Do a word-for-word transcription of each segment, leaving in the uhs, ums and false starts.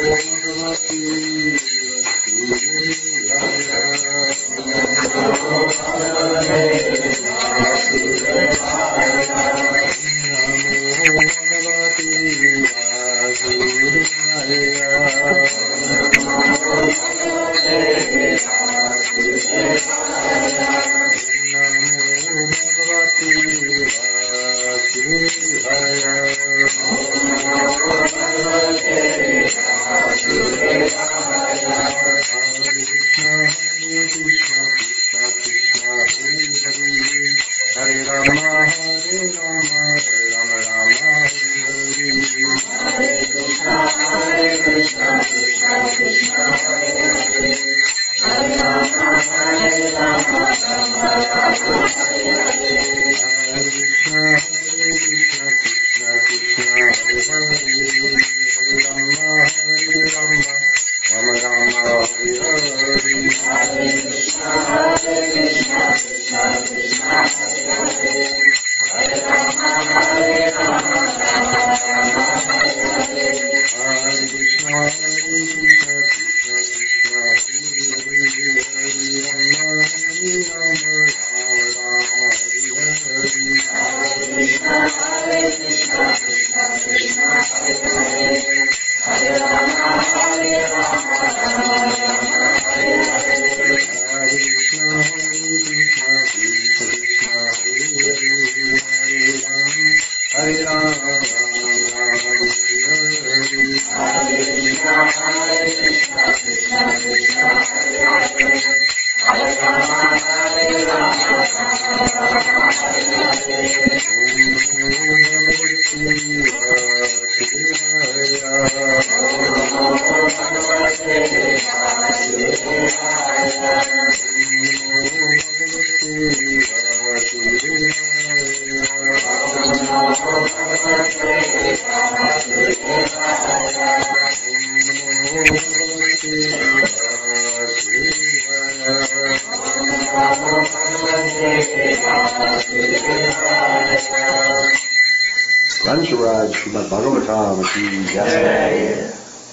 Pancharaj Srimad Bhagavatam ki jai.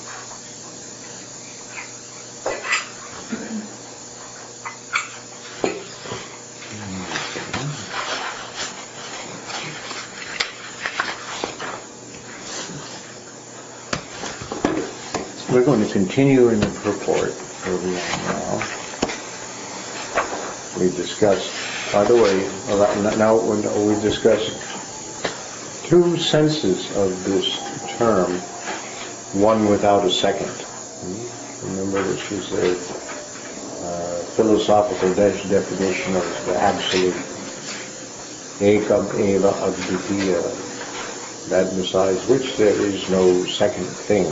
We're going to continue in the purport where we are now. We discussed, by the way, now we discussed two senses of this term, one without a second. Remember, this is a uh, philosophical de- definition of the absolute. Ekam eva advitiya, that besides which there is no second thing.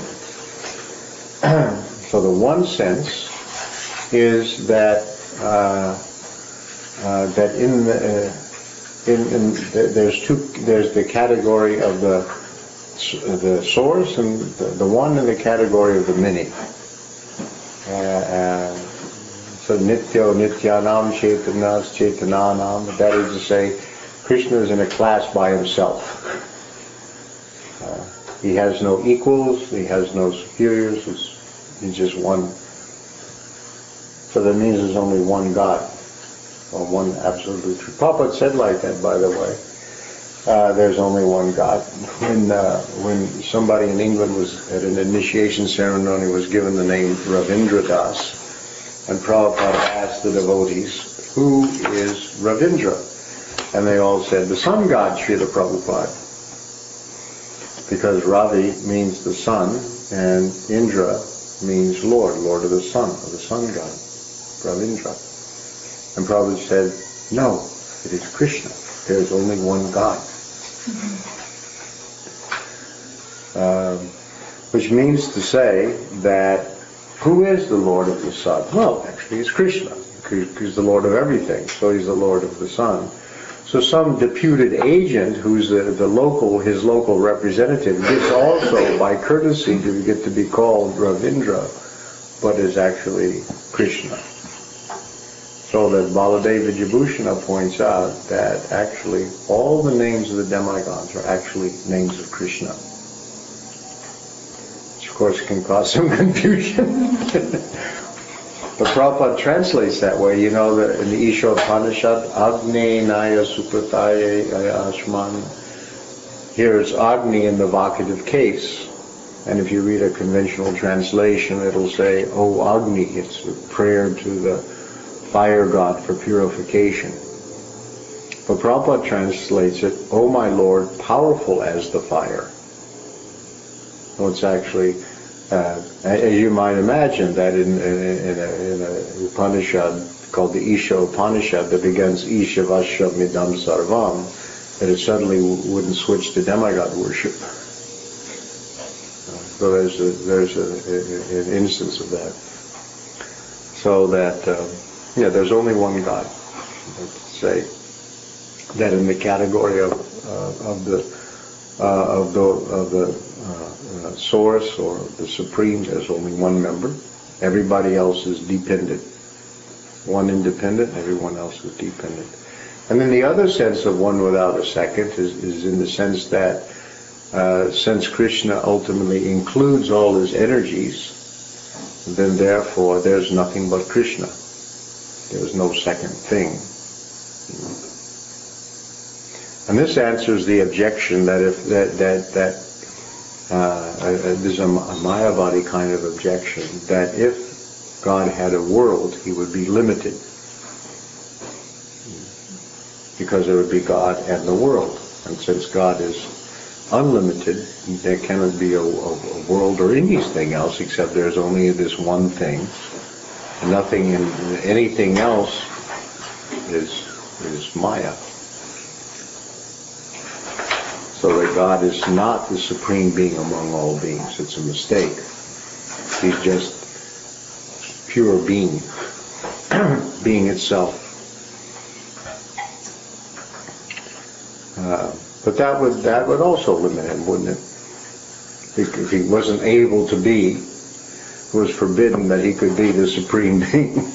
So the one sense is that uh, uh, that in the uh, In, in the, there's two. There's the category of the the source and the, the one, and the category of the many. Uh, uh, so nityo nityanam chetanas chetananam. That is to say, Krishna is in a class by himself. Uh, he has no equals. He has no superiors. It's, he's just one. So that means there's only one God. Or one absolute truth. Prabhupada said like that, by the way. Uh, there's only one God. When uh, when somebody in England was at an initiation ceremony was given the name Ravindra Das, and Prabhupada asked the devotees, "Who is Ravindra?" And they all said, "The sun god, Srila Prabhupada." Because Ravi means the sun, and Indra means Lord, Lord of the sun, of the sun god, Ravindra. And Prabhupada said, "No, it is Krishna. There is only one God." Mm-hmm. Um, which means to say that who is the Lord of the sun? Well, actually it's Krishna. He's the Lord of everything, so he's the Lord of the sun. So some deputed agent who's the, the local, his local representative, gets also, by courtesy, to get to be called Ravindra, but is actually Krishna. So that Baladeva Vijayabhushana points out that actually all the names of the demigods are actually names of Krishna. It's course, can cause some confusion. But Prabhupada translates that way. You know, that in the Isha Upanishad, Agni Naya Supataye Ashman. Here it's Agni in the vocative case. And if you read a conventional translation, it'll say, "O Agni," it's a prayer to the fire god for purification. But Prabhupada translates it, "O my Lord, powerful as the fire." So it's actually, uh, as you might imagine, that in, in, in, a, in a Upanishad called the Isha Upanishad that begins Isha Vasya Midam Sarvam, that it suddenly wouldn't switch to demigod worship. So there's a, there's a, a, an instance of that. So that, uh, yeah, there's only one God. Let's say that in the category of uh, of the uh, of the of the uh, uh, source or the supreme, there's only one member. Everybody else is dependent. One independent, everyone else is dependent. And then the other sense of one without a second is, is in the sense that uh, since Krishna ultimately includes all his energies, then therefore there's nothing but Krishna. There's no second thing. And this answers the objection that if that that that uh, there's a, a Mayavadi kind of objection that if God had a world, he would be limited, because there would be God and the world. And since God is unlimited, there cannot be a, a, a world or anything else except there's only this one thing. And nothing in anything else is is Maya. So that God is not the supreme being among all beings. It's a mistake. He's just pure being, being itself. Uh, but that would that would also limit him, wouldn't it? If he wasn't able to be, it was forbidden that he could be the supreme being.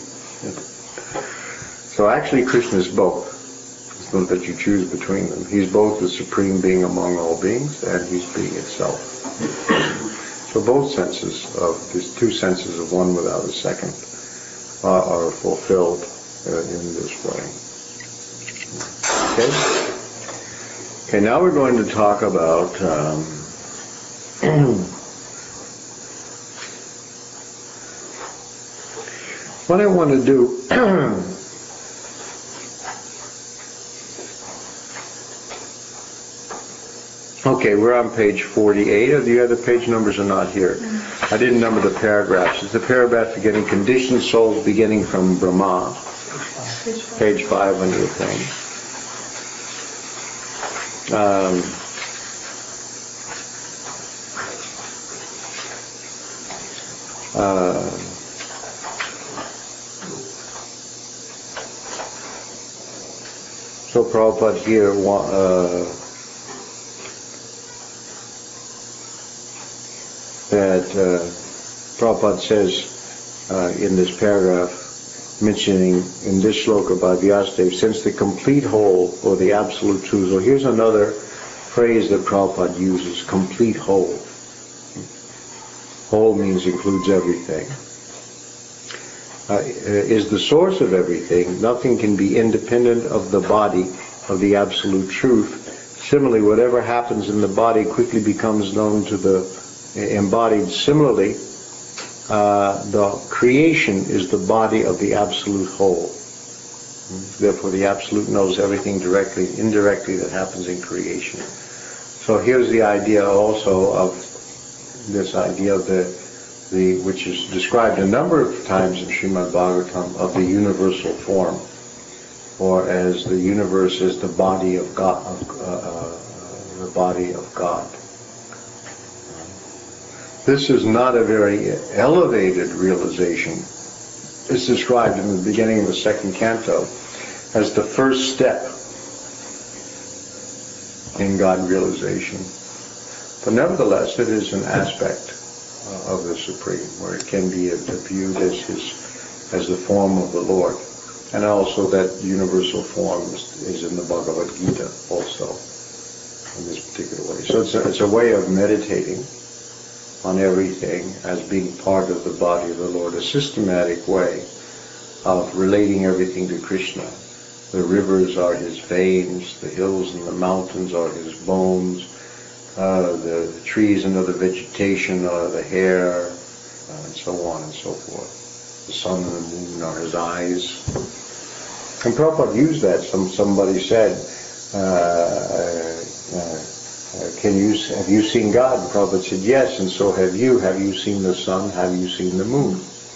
So actually Krishna is both. It's not that you choose between them. He's both the supreme being among all beings and he's being itself. So both senses of, these two senses of one without a second are, are fulfilled uh, in this way. Okay? Okay, now we're going to talk about um, what I want to do. Okay, we're on page forty-eight. The other page numbers are not here. I didn't number the paragraphs. It's the paragraph beginning conditioned souls beginning from Brahma. Page five on your thing. Um, uh, so Prabhupada here uh, that uh, Prabhupada says uh, in this paragraph, mentioning in this shloka by Vyasadeva, since the complete whole, or the absolute truth. So here's another phrase that Prabhupada uses, complete whole. Whole means includes everything. Uh, is the source of everything. Nothing can be independent of the body of the absolute truth. Similarly, whatever happens in the body quickly becomes known to the embodied. Similarly, Uh, the creation is the body of the absolute whole. Therefore, the absolute knows everything directly, indirectly that happens in creation. So here's the idea also of this idea of the, the which is described a number of times in Srimad Bhagavatam, of the universal form, or as the universe is the body of God, of, uh, uh, the body of God. This is not a very elevated realization. It's described in the beginning of the second canto as the first step in God realization. But nevertheless, it is an aspect uh, of the Supreme, where it can be viewed as his, as the form of the Lord. And also that universal form is, is in the Bhagavad Gita also, in this particular way. So it's a, it's a way of meditating on everything as being part of the body of the Lord, a systematic way of relating everything to Krishna. The rivers are his veins, the hills and the mountains are his bones, uh, the, the trees and other vegetation are the hair, uh, and so on and so forth. The sun and the moon are his eyes. And Prabhupada used that. Some somebody said, uh, uh, uh, "Can you have you seen God?" And Prabhupada said, "Yes." And so have you. Have you seen the sun? Have you seen the moon?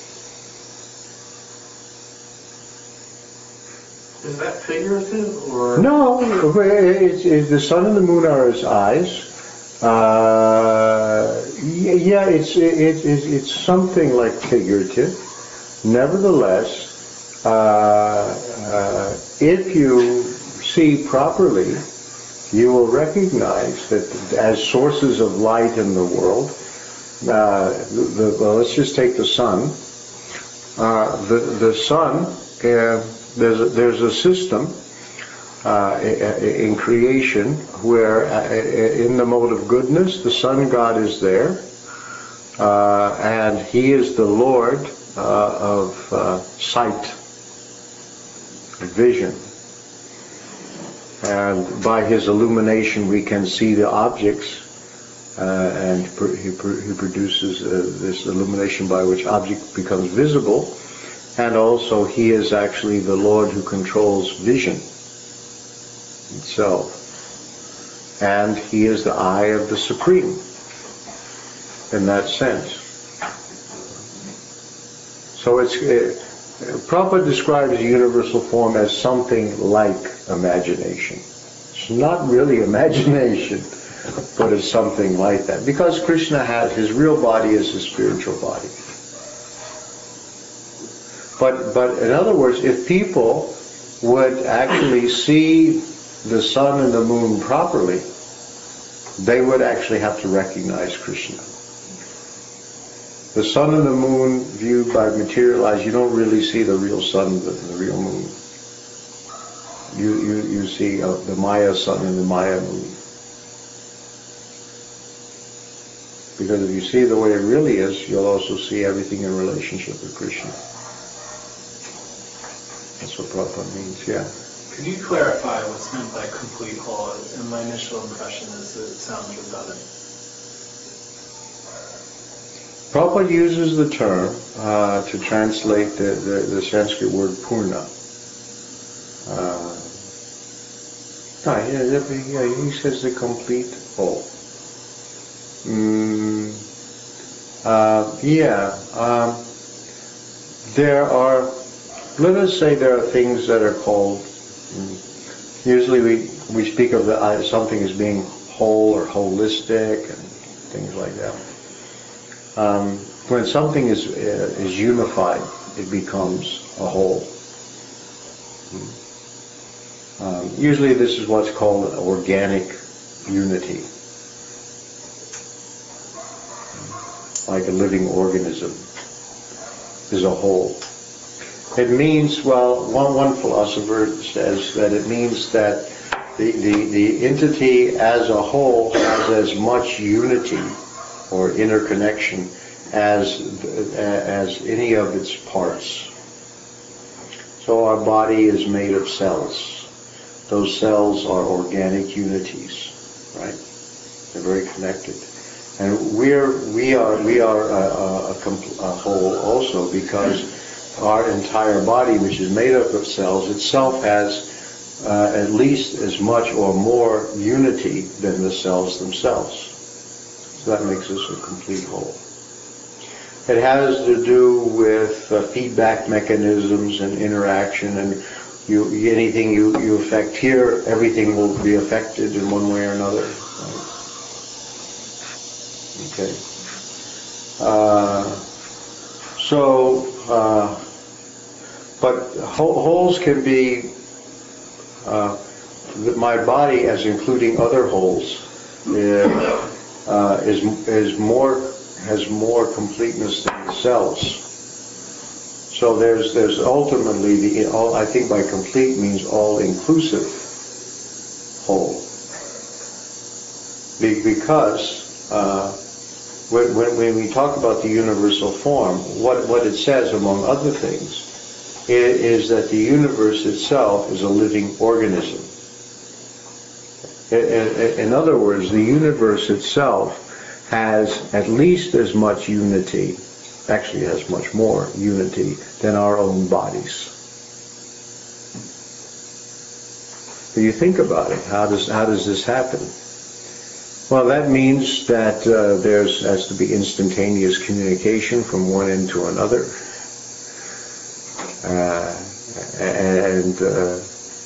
Is that figurative or? No, it's, it's, the sun and the moon are his eyes. Uh, yeah, it's it, it, it's something like figurative. Nevertheless, uh, uh, if you see properly, you will recognize that as sources of light in the world, uh, the, well, let's just take the sun. Uh, the the sun, uh, there's a, there's a system uh, in creation where, uh, in the mode of goodness, the sun god is there, uh, and he is the Lord uh, of uh, sight, vision. And by his illumination we can see the objects, uh, and pr- he, pr- he produces uh, this illumination by which object becomes visible. And also he is actually the Lord who controls vision itself. And he is the eye of the Supreme in that sense. So it's, it, Prabhupada describes the universal form as something like imagination. It's not really imagination, but it's something like that. Because Krishna has, his real body is his spiritual body. But, but in other words, if people would actually see the sun and the moon properly, they would actually have to recognize Krishna. The sun and the moon viewed by materialized, you don't really see the real sun and the, the real moon. You, you, you see uh, the Maya sun and the Maya moon. Because if you see the way it really is, you'll also see everything in relationship with Krishna. That's what Prabhupada means, yeah. Could you clarify what's meant by complete whole? And my initial impression is that it sounds redundant. Prabhupada uses the term uh, to translate the, the, the Sanskrit word purna. Uh, yeah, yeah, he says the complete whole. Mm, uh, yeah, um, there are, let us say there are things that are called, mm, usually we, we speak of the, uh, something as being whole or holistic and things like that. Um, when something is uh, is unified, it becomes a whole. Um, usually this is what's called organic unity. Like a living organism is a whole. It means, well, one, one philosopher says that it means that the, the, the entity as a whole has as much unity or interconnection as as any of its parts. So our body is made of cells. Those cells are organic unities, right? They're very connected, and we're we are we are a, a, a, compl- a whole also, because our entire body, which is made up of cells, itself has uh, at least as much or more unity than the cells themselves. So that makes us a complete whole. It has to do with uh, feedback mechanisms and interaction, and you, anything you, you affect here, everything will be affected in one way or another. Right? Okay. Uh, so, uh, but wholes can be, uh, my body as including other wholes, uh, uh, is is more has more completeness than the cells. So there's there's ultimately the all, I think by complete means all inclusive whole. Be, because uh, when, when, when we talk about the universal form, what, what it says, among other things, is, is that the universe itself is a living organism. In, in other words, the universe itself has at least as much unity, actually has much more unity than our own bodies. So you think about it, how does, how does this happen? Well, that means that uh, there's has to be instantaneous communication from one end to another. Uh, and uh,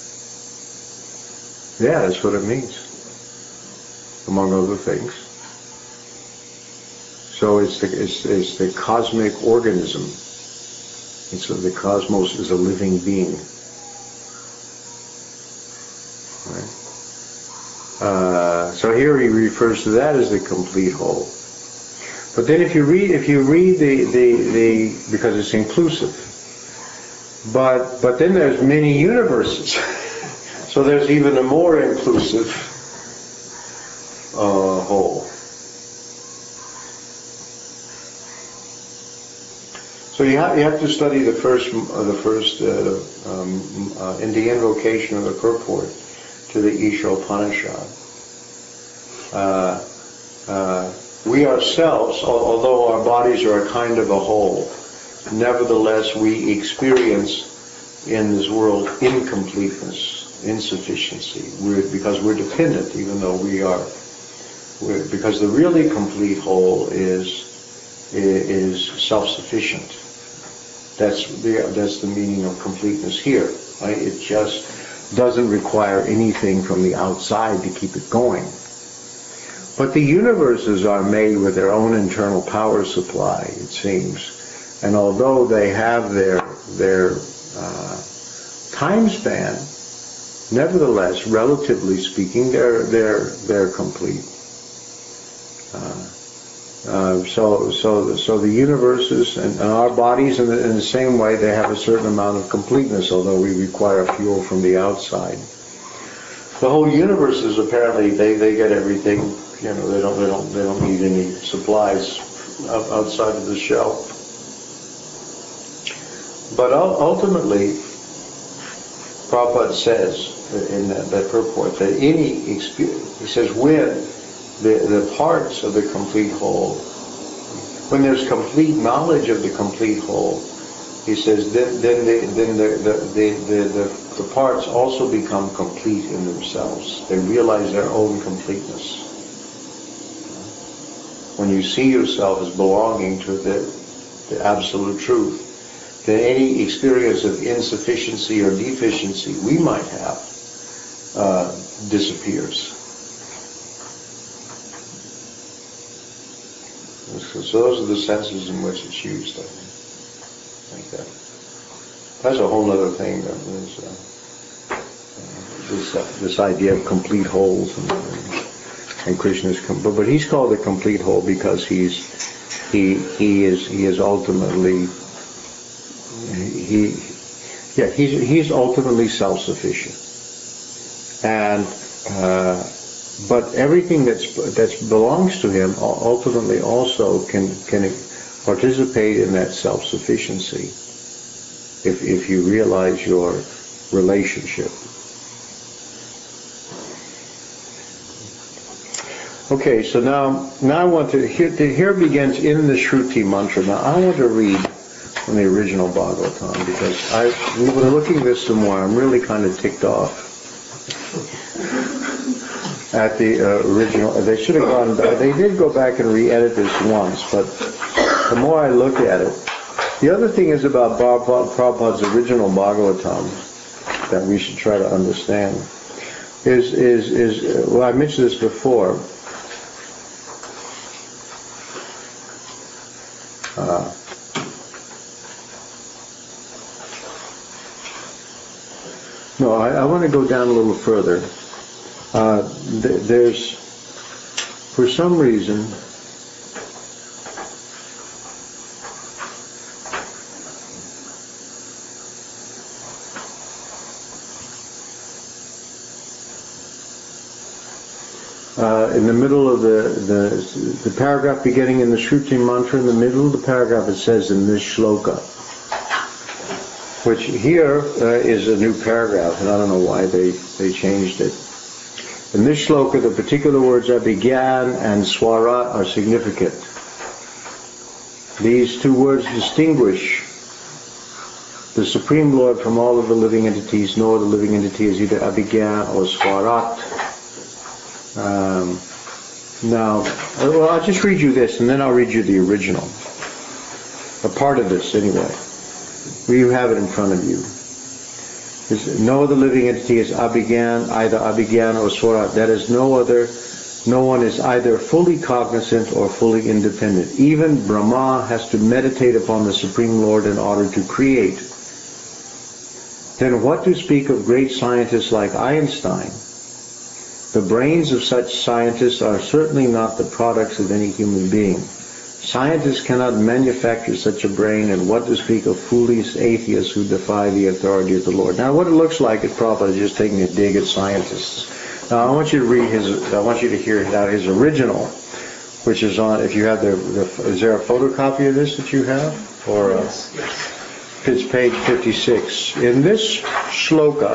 yeah, that's what it means, among other things. So it's the, it's, it's the cosmic organism. It's the cosmos is a living being. Right? Uh, so here he refers to that as the complete whole. But then if you read, if you read the, the, the because it's inclusive. But but then there's many universes. So there's even a more inclusive uh, whole. So you have you have to study the first uh, the first uh, um, uh, in the invocation of the purport to the Ishopanishad. Uh, uh, we ourselves, although our bodies are a kind of a whole, nevertheless we experience in this world incompleteness, insufficiency, we're, because we're dependent, even though we are, we're, because the really complete whole is is self-sufficient. That's the that's the meaning of completeness here. Right? It just doesn't require anything from the outside to keep it going. But the universes are made with their own internal power supply, it seems. And although they have their their uh, time span, nevertheless, relatively speaking, they're they're they're complete. Uh, Uh, so, so, so the universes and, and our bodies, in the, in the same way, they have a certain amount of completeness, although we require fuel from the outside. The whole universe is apparently they, they get everything. You know, they don't they don't they don't need any supplies outside of the shell. But ultimately, Prabhupada says in that, that purport that any experience, he says, when The, the parts of the complete whole, when there's complete knowledge of the complete whole, he says, then then, the, then the, the, the, the, the, the parts also become complete in themselves. They realize their own completeness. When you see yourself as belonging to the, the absolute truth, then any experience of insufficiency or deficiency we might have uh, disappears. So those are the senses in which it's used, I think. Like that. That's a whole other thing. That is, uh, uh, this uh, this idea of complete wholes, and, and Krishna's, com- but but he's called a complete whole because he's he he is he is ultimately he yeah he's he's ultimately self-sufficient, and. Uh, But everything that's that belongs to him ultimately also can can participate in that self-sufficiency if if you realize your relationship. Okay, so now now I want to here, here begins in the Shruti mantra. Now I want to read from the original Bhagavatam because I when looking at this some more, I'm really kind of ticked off at the uh, original. They should have gone back. They did go back and re-edit this once, but the more I look at it, the other thing is about Prabhupada's original Bhagavatam that we should try to understand is is is uh, well, I mentioned this before. Uh, no, I, I want to go down a little further. Uh, th- there's, for some reason, uh, in the middle of the, the, the paragraph beginning in the Shruti mantra, in the middle of the paragraph it says in this shloka, which here uh, is a new paragraph, and I don't know why they, they changed it. In this shloka, the particular words abhigyan and swarat are significant. These two words distinguish the Supreme Lord from all of the living entities. No other living entity is either abhigyan or swarat. Um, now, well, I'll just read you this, and then I'll read you the original. A part of this, anyway. You have it in front of you. No other living entity is abhigyan, either abhigyan or swarat. That is, no other, no one is either fully cognizant or fully independent. Even Brahma has to meditate upon the Supreme Lord in order to create. Then what to speak of great scientists like Einstein? The brains of such scientists are certainly not the products of any human being. Scientists cannot manufacture such a brain, and what to speak of foolish atheists who defy the authority of the Lord. Now, what it looks like is probably just taking a dig at scientists. Now, I want you to read his. I want you to hear out his original, which is on. If you have the, the is there a photocopy of this that you have, or uh, it's page fifty-six. In this shloka,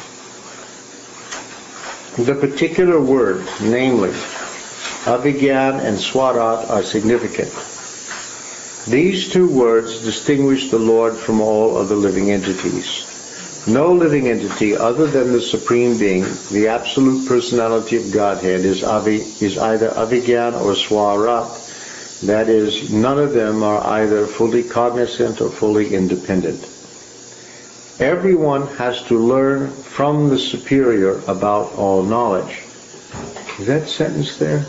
the particular word, namely abhigyan and swarat, are significant. These two words distinguish the Lord from all other living entities. No living entity other than the Supreme Being, the absolute personality of Godhead, is, abhi, is either abhigyan or swarat. That is, none of them are either fully cognizant or fully independent. Everyone has to learn from the superior about all knowledge. Is that sentence there?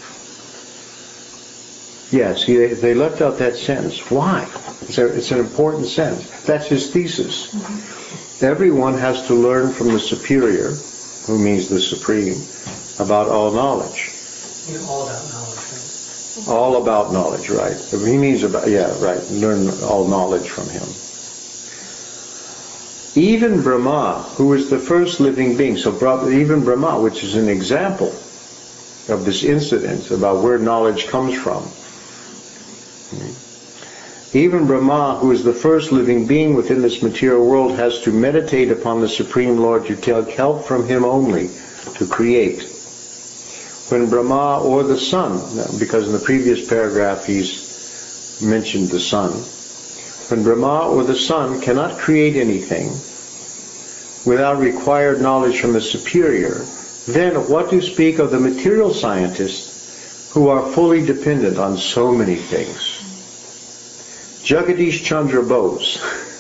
Yes, he, they left out that sentence. Why? It's, a, it's an important sentence. That's his thesis. Mm-hmm. Everyone has to learn from the superior, who means the Supreme, about all knowledge. You know, all about knowledge, right? All about knowledge, right. He means about, yeah, right, learn all knowledge from him. Even Brahma, who is the first living being, so even Brahma, which is an example of this incident about where knowledge comes from, even Brahma, who is the first living being within this material world, has to meditate upon the Supreme Lord to take help from Him only to create. When Brahma or the sun, because in the previous paragraph he's mentioned the sun, when Brahma or the sun cannot create anything without required knowledge from the superior, then what to speak of the material scientists who are fully dependent on so many things? Jagadish Chandra Bose,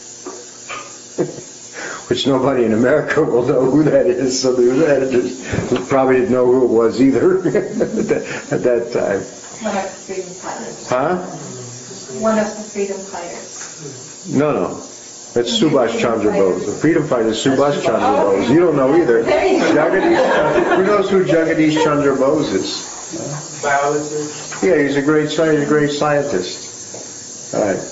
which nobody in America will know who that is, so the editors probably didn't know who it was either at, that, at that time. One of the freedom fighters. Huh? One of the freedom fighters. No, no. That's Subhash Chandra Bose. The freedom fighter is Subhash Chandra Bose. You don't know either. Jagadish, who knows who Jagadish Chandra Bose is? Biologist? Yeah, he's a great, he's a great scientist. All right.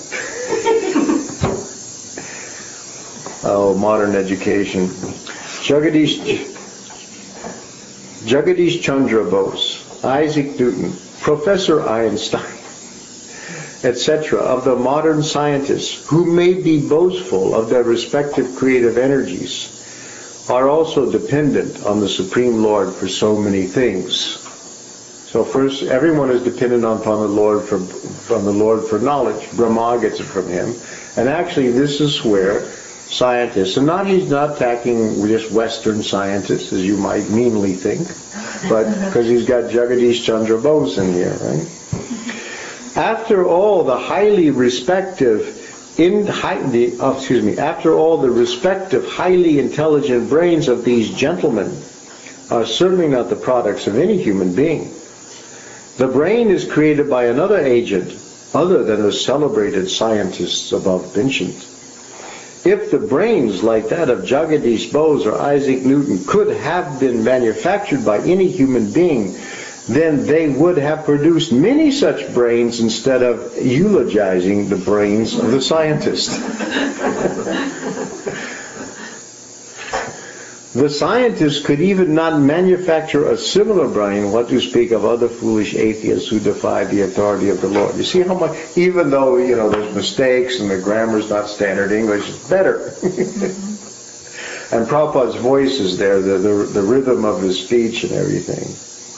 Oh, modern education. Jagadish, Jagadish Chandra Bose, Isaac Newton, Professor Einstein, et cetera, of the modern scientists who may be boastful of their respective creative energies, are also dependent on the Supreme Lord for so many things. So first, everyone is dependent upon the Lord for, from the Lord for knowledge. Brahma gets it from him. And actually, this is where scientists, and not he's not attacking just Western scientists, as you might meanly think, but because he's got Jagadish Chandra Bose in here, right? After all, the highly respective, in high, the, oh, excuse me, after all, the respective highly intelligent brains of these gentlemen are certainly not the products of any human being. The brain is created by another agent other than the celebrated scientists above mentioned. If the brains like that of Jagadish Bose or Isaac Newton could have been manufactured by any human being, then they would have produced many such brains instead of eulogizing the brains of the scientist. The scientists could even not manufacture a similar brain, what to speak of other foolish atheists who defy the authority of the Lord. You see how much, even though, you know, there's mistakes and the grammar's not standard English, it's better. And Prabhupada's voice is there, the, the, the rhythm of his speech and everything.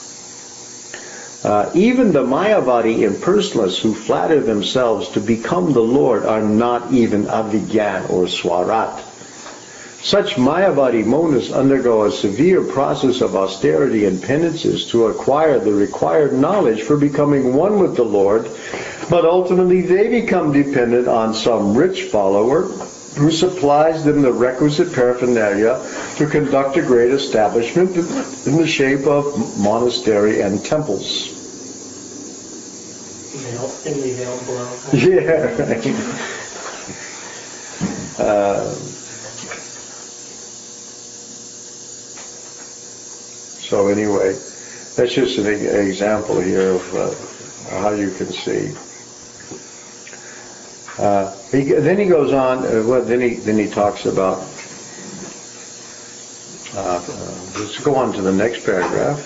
Uh, even the Mayavadi impersonalists who flatter themselves to become the Lord are not even Avigyan or Swarat. Such Mayavadi monists undergo a severe process of austerity and penances to acquire the required knowledge for becoming one with the Lord, but ultimately they become dependent on some rich follower who supplies them the requisite paraphernalia to conduct a great establishment in the shape of monastery and temples. Veil, thinly veiled below. Yeah, right. Uh, so anyway, that's just an e- example here of uh, how you can see. Uh, he, then he goes on. Uh, well, then he then he talks about. Uh, uh, let's go on to the next paragraph.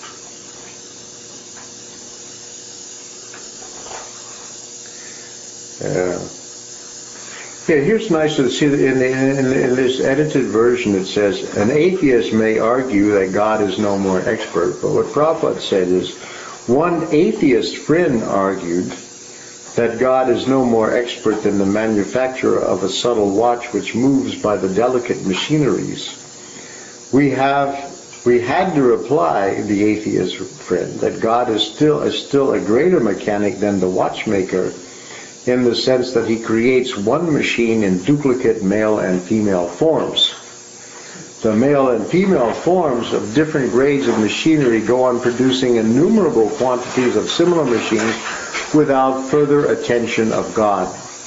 Uh, yeah, here's nice to see in, the, in, the, in this edited version it says, an atheist may argue that God is no more expert, but what Prabhupada said is, one atheist friend argued that God is no more expert than the manufacturer of a subtle watch which moves by the delicate machineries. We have we had to reply, the atheist friend, that God is still is still a greater mechanic than the watchmaker, in the sense that he creates one machine in duplicate male and female forms. The male and female forms of different grades of machinery go on producing innumerable quantities of similar machines without further attention of God.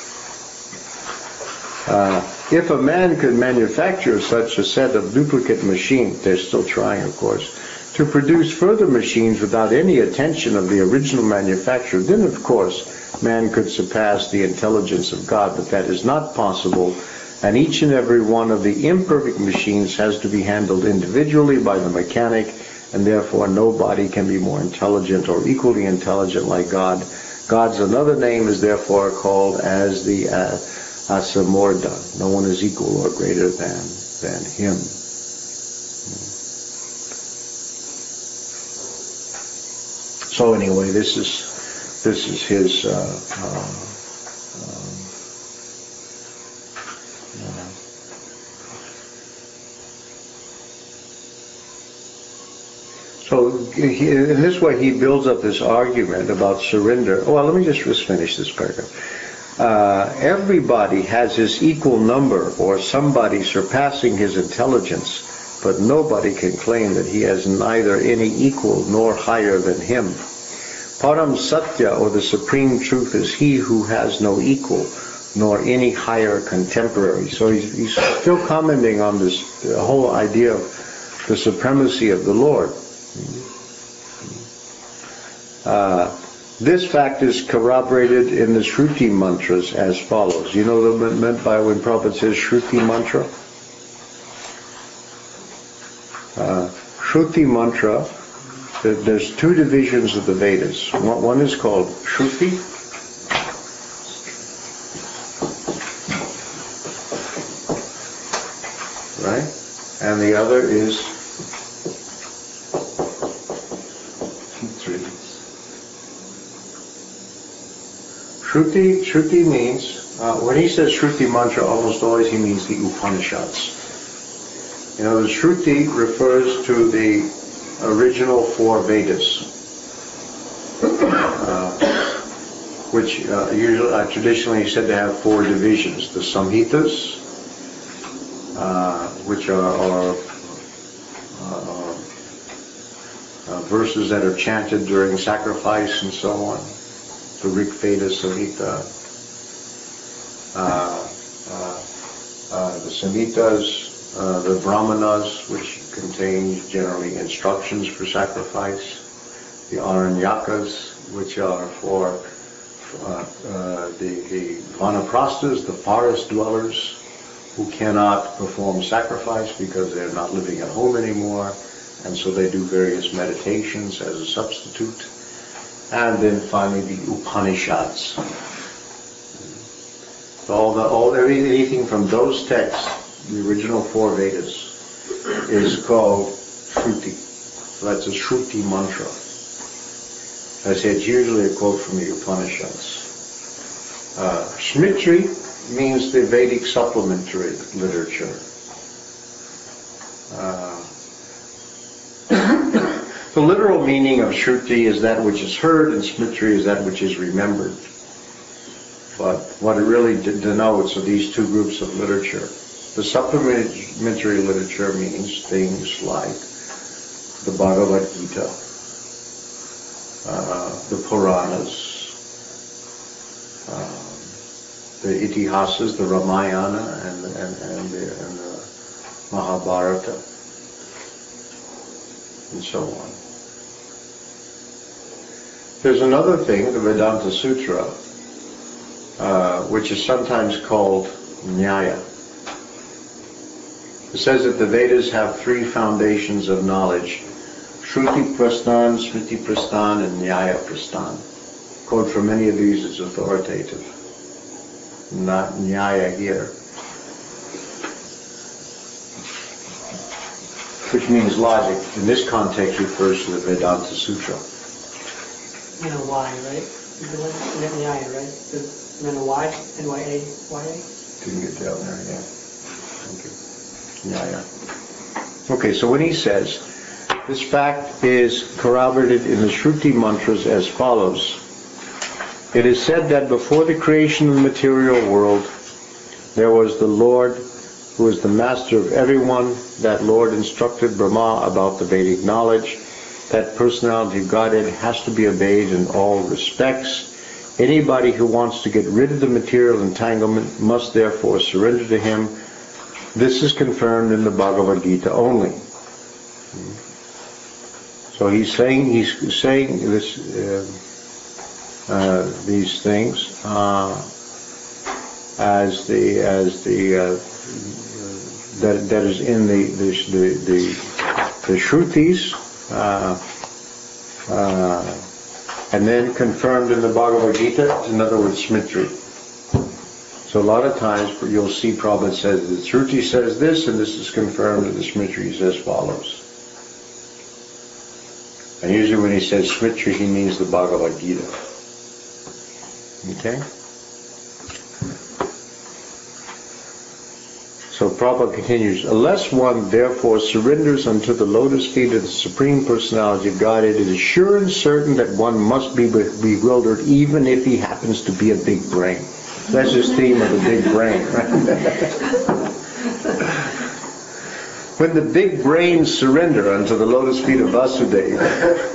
Uh, if a man could manufacture such a set of duplicate machines, they're still trying, of course, to produce further machines without any attention of the original manufacturer, then of course man could surpass the intelligence of God, but that is not possible, and each and every one of the imperfect machines has to be handled individually by the mechanic, and therefore nobody can be more intelligent or equally intelligent like God. God's another name is therefore called as the uh, Asamordha. No one is equal or greater than, than him. So anyway, this is This is his uh, uh, um, uh, so he, in this way he builds up this argument about surrender. Well, let me just, just finish this paragraph. Uh, everybody has his equal number or somebody surpassing his intelligence, but nobody can claim that he has neither any equal nor higher than him. Param Satya, or the supreme truth, is he who has no equal, nor any higher contemporary. So he's, he's still commenting on this the whole idea of the supremacy of the Lord. Uh, this fact is corroborated in the Shruti mantras as follows. You know what meant by when Prabhupada says Shruti mantra? Uh, Shruti mantra. There's two divisions of the Vedas. One is called Shruti, right? And the other is Shruti. Shruti means, uh, when he says Shruti mantra, almost always he means the Upanishads. You know, the Shruti refers to the original four Vedas, uh, which uh, usually uh, traditionally said to have four divisions: the Samhitas, uh, which are, are uh, uh, verses that are chanted during sacrifice and so on. The Rig Veda Samhita, uh, uh, uh, the Samhitas. Uh, the Brahmanas, which contain generally instructions for sacrifice, the Aranyakas, which are for uh, uh, the, the Vanaprasthas, the forest dwellers, who cannot perform sacrifice because they're not living at home anymore, and so they do various meditations as a substitute. And then finally the Upanishads. All the, all, anything from those texts, the original four Vedas, is called Shruti. So that's a Shruti mantra. I say it's usually a quote from the Upanishads. Uh, Smriti means the Vedic supplementary literature. Uh, the literal meaning of Shruti is that which is heard, and Smriti is that which is remembered. But what it really denotes are these two groups of literature. The supplementary literature means things like the Bhagavad Gita, uh, the Puranas, uh, the Itihasas, the Ramayana, and, and, and, the, and the Mahabharata, and so on. There's another thing, the Vedanta Sutra, uh, which is sometimes called Nyaya. It says that the Vedas have three foundations of knowledge: Shruti Prastan, Smriti Prastan, and Nyaya Prastan. Quote from many of these is authoritative, not Nyaya here, which means logic. In this context refers to the Vedanta Sutra. You know why, right? Nyaya, right? And then a Y, N Y A, Y A? Didn't get down there, yeah. Thank you. Nyaya. Okay, so when he says, this fact is corroborated in the Shruti mantras as follows. It is said that before the creation of the material world, there was the Lord who is the master of everyone. That Lord instructed Brahma about the Vedic knowledge. That personality of Godhead has to be obeyed in all respects. Anybody who wants to get rid of the material entanglement must therefore surrender to him. This is confirmed in the Bhagavad Gita only. So he's saying he's saying this uh, uh, these things uh, as the as the uh, that that is in the the the the, the Shrutis, uh, uh, and then confirmed in the Bhagavad Gita. In other words, Smriti. So a lot of times you'll see Prabhupada says the Shruti says this, and this is confirmed in the Smriti as follows. And usually when he says Smriti, he means the Bhagavad Gita. Okay? So Prabhupada continues, unless one therefore surrenders unto the lotus feet of the Supreme Personality of Godhead, it is sure and certain that one must be bewildered even if he happens to be a big brain. That's his theme of the big brain, right? When the big brains surrender unto the lotus feet of Vasudeva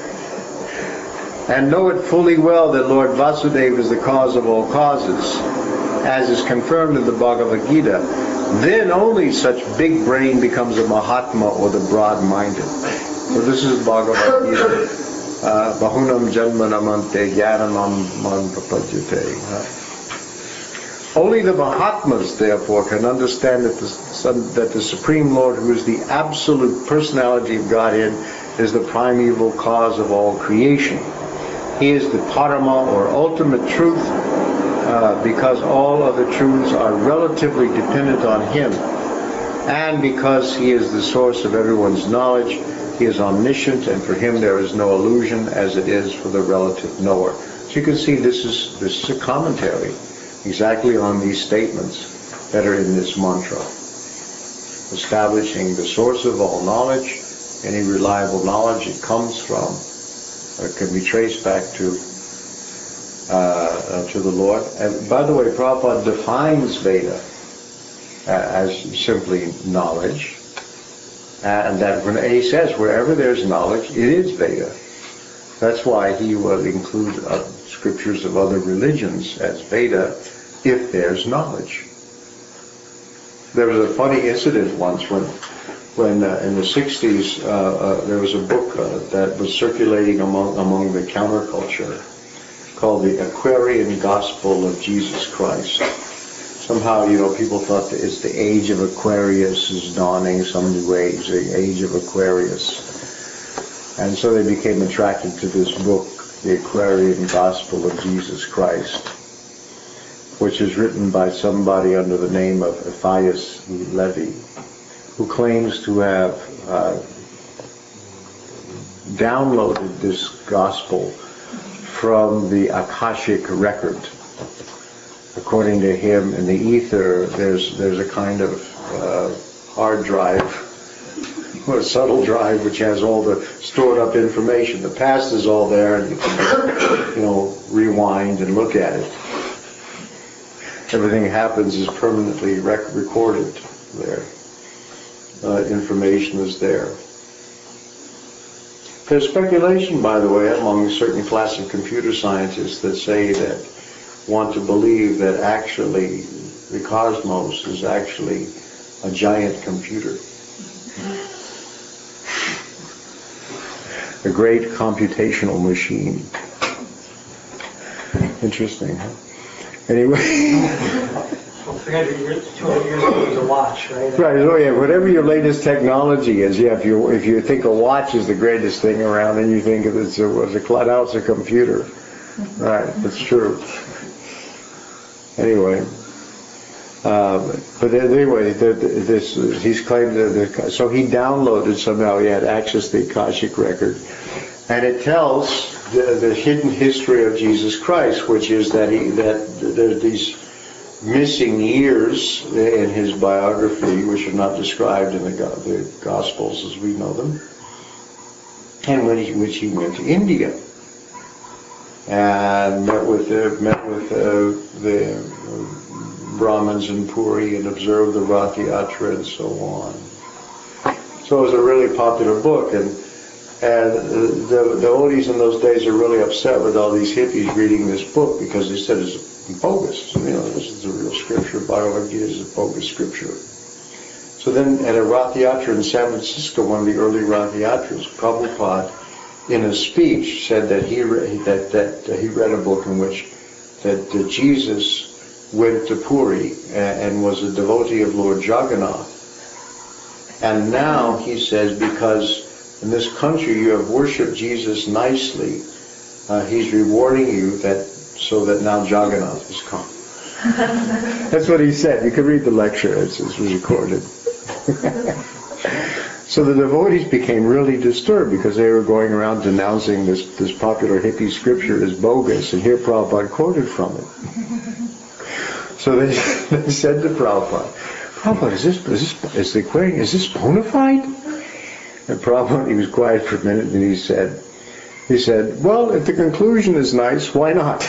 and know it fully well that Lord Vasudeva is the cause of all causes, as is confirmed in the Bhagavad Gita, then only such big brain becomes a Mahatma or the broad-minded. So this is Bhagavad Gita. Bahunam janmanamante jnanam man prapajyate. Only the Mahatmas, therefore, can understand that the, that the Supreme Lord, who is the absolute personality of Godhead, is the primeval cause of all creation. He is the Parama, or ultimate truth, uh, because all other truths are relatively dependent on Him. And because He is the source of everyone's knowledge, He is omniscient, and for Him there is no illusion, as it is for the relative knower. So you can see this is, this is a commentary exactly on these statements that are in this mantra, establishing the source of all knowledge. Any reliable knowledge it comes from, or can be traced back to uh, uh, to the Lord. And by the way, Prabhupada defines Veda uh, as simply knowledge, and that when he says wherever there's knowledge, it is Veda. That's why he will include uh, scriptures of other religions as Veda, if there's knowledge. There was a funny incident once when, when uh, in the sixties, uh, uh, there was a book uh, that was circulating among among the counterculture called the Aquarian Gospel of Jesus Christ. somehow, you know, people thought that it's the age of Aquarius is dawning, some new age, the age of Aquarius. And so they became attracted to this book, The Aquarian Gospel of Jesus Christ, which is written by somebody under the name of Matthias Levy, who claims to have uh, downloaded this gospel from the Akashic record. According to him, in the ether, there's there's a kind of uh, hard drive, or a subtle drive, which has all the stored up information. The past is all there, and you can, you know, rewind and look at it. Everything that happens is permanently rec- recorded there. Uh, information is there. There's speculation, by the way, among a certain class of computer scientists that say that want to believe that actually the cosmos is actually a giant computer. A great computational machine. Interesting, huh? Anyway. Well, three hundred years, two hundred years ago, it was a watch, right? Right, oh yeah, whatever your latest technology is, yeah, if you if you think a watch is the greatest thing around, then you think it's a, was a, now it's a computer. Right, that's true. Anyway, uh, but anyway, the, the, this he's claimed that the, so he downloaded somehow. He had access to the Akashic record, and it tells the, the hidden history of Jesus Christ, which is that he that there's these missing years in his biography, which are not described in the, the Gospels as we know them, and when he, which he went to India and met with the, met with uh, the Brahmins in Puri and observed the Rath Yatra and so on. So it was a really popular book, and and the the oldies in those days are really upset with all these hippies reading this book because they said it's bogus. You know, this is the real scripture. Bhagavad Gita is a bogus scripture. So then at a Rath Yatra in San Francisco, one of the early Rath Yatras, Prabhupada, in a speech, said that he re- that that he read a book in which that uh, Jesus went to Puri and, and was a devotee of Lord Jagannath. And now he says, because in this country you have worshipped Jesus nicely, uh, he's rewarding you that so that now Jagannath has come. That's what he said. You can read the lecture. It's, it's recorded. So the devotees became really disturbed because they were going around denouncing this, this popular hippie scripture as bogus, and here Prabhupada quoted from it. So they, they said to Prabhupada, Prabhupada, is this, is this, is the Aquarian, is this bona fide? And Prabhupada, he was quiet for a minute, and he said, he said, well, if the conclusion is nice, why not?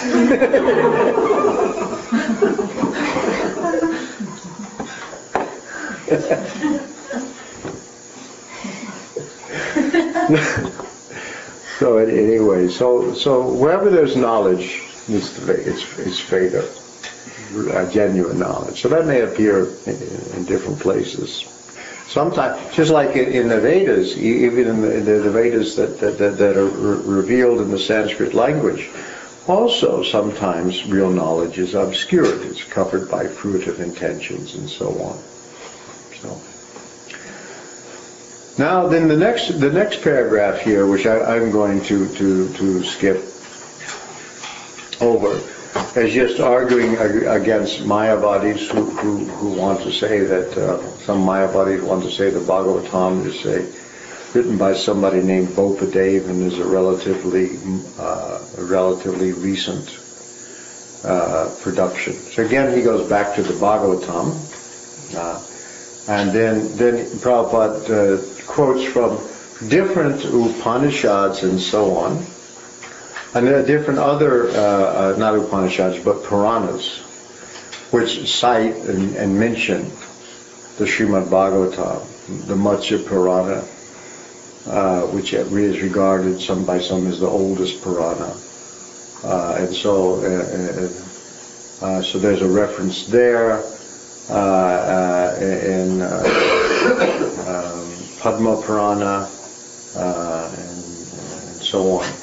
So anyway, so so wherever there's knowledge, it's it's, it's Veda, uh, genuine knowledge. So that may appear in, in different places. Sometimes, just like in, in the Vedas, even in the, the, the Vedas that, that, that, that are re- revealed in the Sanskrit language, also sometimes real knowledge is obscured. It's covered by fruitive intentions and so on. So. Now, then the next the next paragraph here, which I, I'm going to, to, to skip over, is just arguing against Mayavadis who, who, who want to say that, uh, some Mayavadis want to say the Bhagavatam is a, written by somebody named Bopadev and is a relatively, uh, a relatively recent uh, production. So again, he goes back to the Bhagavatam, uh, and then, then Prabhupada uh, quotes from different Upanishads and so on, and there are different other, uh, uh, not Upanishads, but Puranas, which cite and, and mention the Srimad Bhagavatam, the Matsya Purana, uh, which is regarded some by some as the oldest Purana. Uh, and so, uh, uh, so there's a reference there, uh, uh, in uh, um, Padma Purana, uh, and, and so on.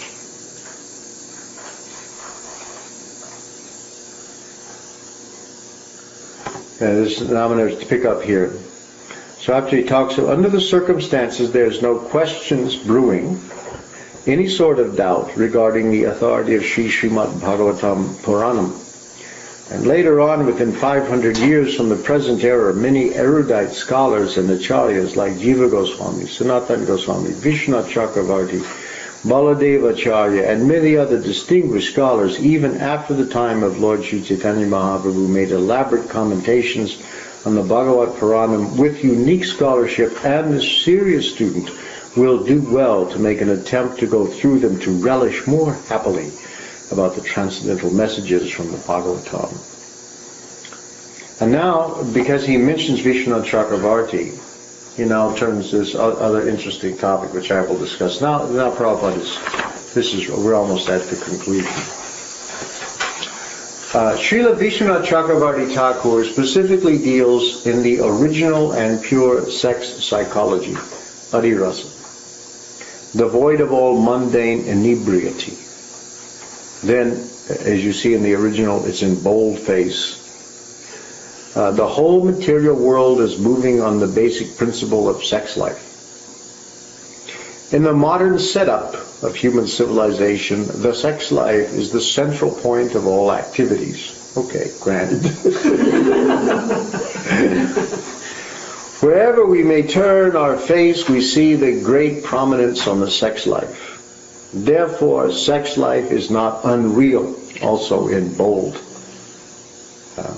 And this, now I'm going to pick up here. So after he talks, so under the circumstances, there's no questions brewing, any sort of doubt regarding the authority of Sri Srimad Bhagavatam Puranam. And later on, within five hundred years from the present era, many erudite scholars and acharyas like Jiva Goswami, Sanatana Goswami, Vishwanath Chakravarti, Baladeva Acharya, and many other distinguished scholars, even after the time of Lord Sri Chaitanya Mahaprabhu, made elaborate commentations on the Bhagavat Puranam with unique scholarship, and the serious student will do well to make an attempt to go through them to relish more happily about the transcendental messages from the Bhagavatam. And now, because he mentions Vishwanath Chakravarti, he now turns to this other interesting topic, which I will discuss. Now, now Prabhupada is, this is, we're almost at the conclusion. Uh, Srila Vishwanath Chakravarti Thakur specifically deals in the original and pure sex psychology, Adhirasa, devoid of all mundane inebriety. Then, as you see in the original, it's in boldface. Uh, the whole material world is moving on the basic principle of sex life. In the modern setup of human civilization, the sex life is the central point of all activities. Okay, granted. Wherever we may turn our face, we see the great prominence on the sex life. Therefore, sex life is not unreal, also in bold. Uh,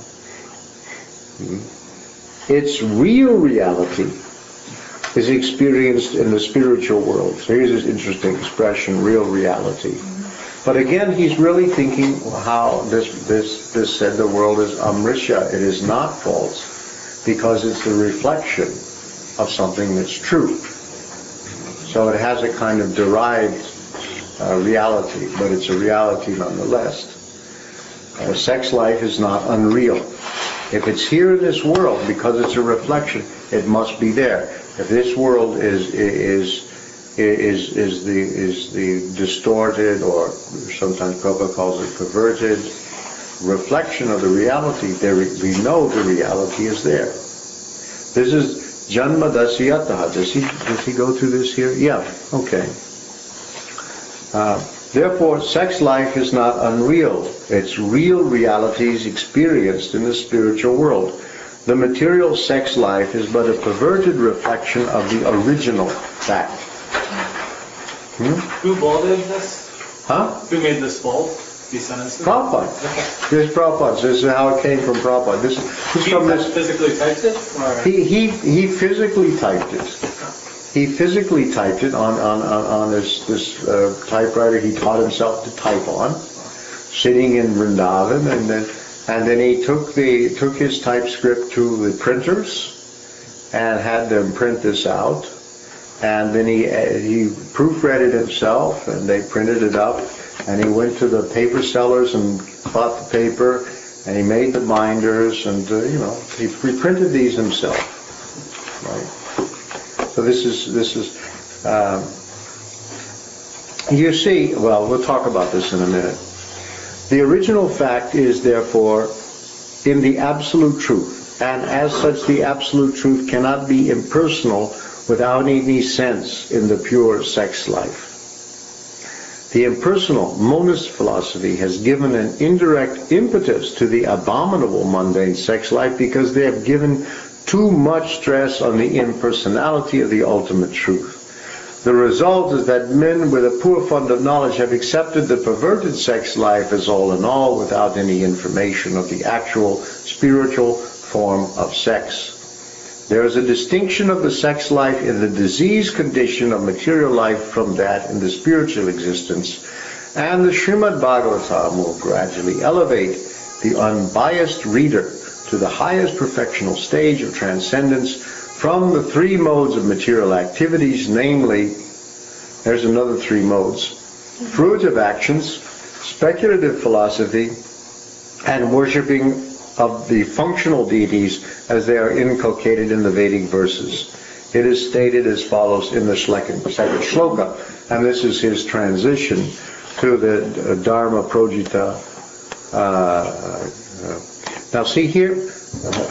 its real reality is experienced in the spiritual world. So here's this interesting expression, real reality. But again, he's really thinking how this this this said the world is amrisha. It is not false, because it's the reflection of something that's true. So it has a kind of derived uh, reality, but it's a reality nonetheless. Uh, sex life is not unreal. If it's here in this world, because it's a reflection, it must be there. If this world is is is is the is the distorted, or sometimes Prabhupada calls it perverted, reflection of the reality, there we know the reality is there. This is Janma Dasyataha. Does he does he go through this here? Yeah. Okay. Uh, Therefore, sex life is not unreal. Its real realities experienced in the spiritual world. The material sex life is but a perverted reflection of the original fact. Hmm? Who bolded this? Huh? Who made this bold? These sentences? Prabhupada. Okay. This is Prabhupada. This is how it came from Prabhupada. This, this is He from this. physically typed it? Or? He he he physically typed it. He physically typed it on on on, on this this uh, typewriter he taught himself to type on, sitting in Vrindavan, and then and then he took the took his typescript to the printers and had them print this out, and then he uh, he proofread it himself, and they printed it up, and he went to the paper sellers and bought the paper, and he made the binders, and uh, you know he reprinted these himself, right? So this is, this is, um, you see, well, we'll talk about this in a minute. The original fact is, therefore, in the absolute truth, and as such the absolute truth cannot be impersonal without any sense in the pure sex life. The impersonal monist philosophy has given an indirect impetus to the abominable mundane sex life, because they have given too much stress on the impersonality of the ultimate truth. The result is that men with a poor fund of knowledge have accepted the perverted sex life as all in all, without any information of the actual spiritual form of sex. There is a distinction of the sex life in the diseased condition of material life from that in the spiritual existence, and the Srimad Bhagavatam will gradually elevate the unbiased reader to the highest perfectional stage of transcendence from the three modes of material activities, namely, there's another three modes, fruitive actions, speculative philosophy, and worshipping of the functional deities as they are inculcated in the Vedic verses. It is stated as follows in the second shloka, and this is his transition to the Dharma Projita. Uh, uh, now see here, uh,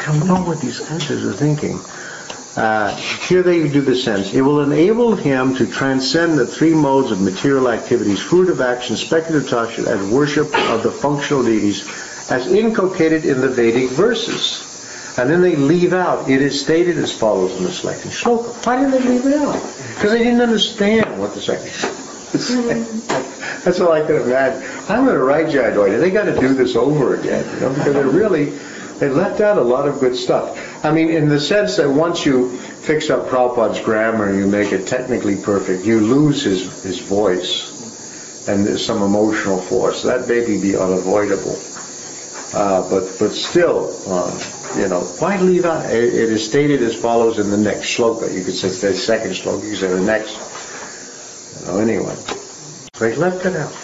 I don't know what these answers are thinking. Uh, here they do the sense. It will enable him to transcend the three modes of material activities, fruitive action, speculative thought, and worship of the functional deities as inculcated in the Vedic verses. And then they leave out, it is stated as follows in the second shloka. Why did they leave it out? Because they didn't understand what the second shloka was saying. That's all I could imagine. I'm going to write Jayadvaita. They got to do this over again, you know, because they really, they left out a lot of good stuff. I mean, in the sense that once you fix up Prabhupada's grammar and you make it technically perfect, you lose his, his voice and there's some emotional force. That may be unavoidable. Uh, but, but still, uh, you know, why leave out? It, it is stated as follows in the next shloka. You could say the second shloka, you could say the next. You know, anyway. They left it out.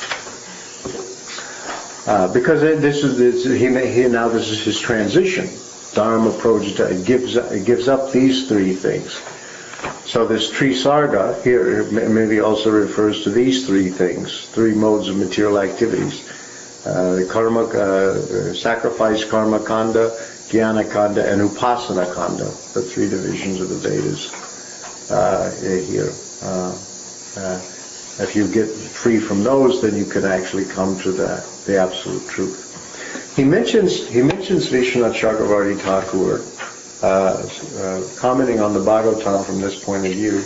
Uh, because it, this is, this, he, he, now this is his transition. Dharma Projita, it gives, it gives up these three things. So this Trisarga here maybe also refers to these three things, three modes of material activities. Uh, the karma, uh, sacrifice karma kanda, jnana kanda, and upasana kanda, the three divisions of the Vedas uh, here. Uh, uh, if you get free from those, then you can actually come to the, the absolute truth. He mentions he mentions Vishwanath Chakravarti Thakur, uh, uh, commenting on the Bhagavatam from this point of view.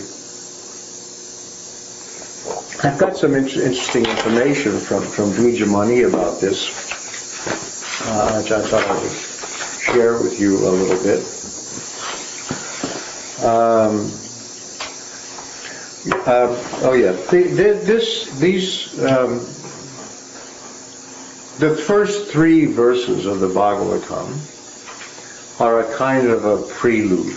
I've got some in- interesting information from, from Dvijamani about this, uh, which I thought I would share with you a little bit. Um, uh, oh yeah, the, the, this these um, the first three verses of the Bhagavatam are a kind of a prelude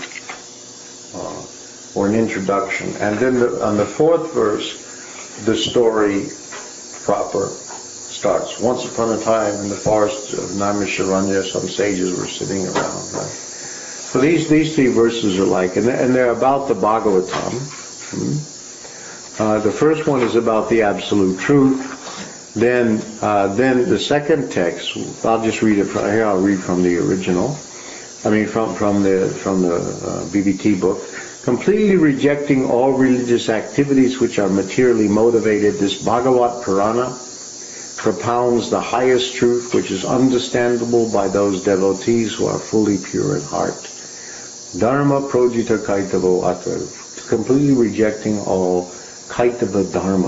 uh, or an introduction, and then the, on the fourth verse, the story proper starts. Once upon a time in the forest of Naimisharanya, some sages were sitting around. Right? So these these three verses are like, and, and they're about the Bhagavatam. Hmm? Uh, the first one is about the absolute truth. Then, uh, then the second text. I'll just read it from here. I'll read from the original. I mean, from from the from the uh, B B T book. Completely rejecting all religious activities which are materially motivated, this Bhagavat Purana propounds the highest truth which is understandable by those devotees who are fully pure in heart. Dharma projita kaitavo atva, completely rejecting all kaitava dharma,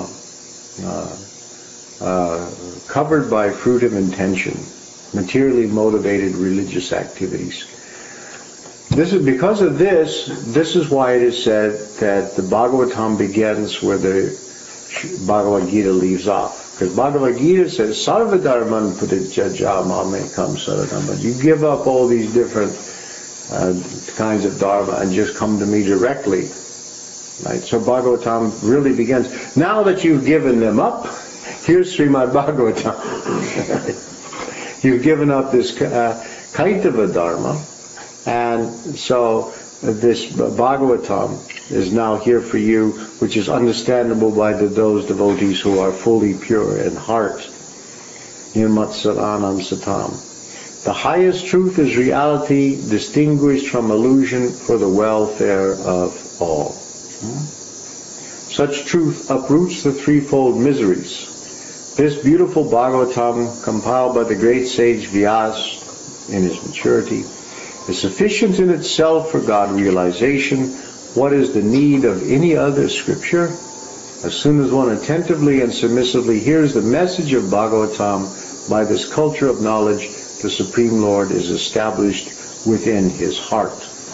uh, uh, covered by fruitive intention, materially motivated religious activities. This is because of this. This is why it is said that the Bhagavatam begins where the Bhagavad Gita leaves off. Because Bhagavad Gita says, "Sarva dharman putijja mame kam saranam." But you give up all these different uh, kinds of dharma and just come to me directly. Right. So Bhagavatam really begins. Now that you've given them up, here's Srimad Bhagavatam. You've given up this uh, kaitava dharma. And so this Bhagavatam is now here for you, which is understandable by the, those devotees who are fully pure in heart. Nirmatsaranam satam. The highest truth is reality distinguished from illusion for the welfare of all. Hmm? Such truth uproots the threefold miseries. This beautiful Bhagavatam, compiled by the great sage Vyas in his maturity, is sufficient in itself for God realization. What is the need of any other scripture? As soon as one attentively and submissively hears the message of Bhagavatam, by this culture of knowledge, the Supreme Lord is established within his heart.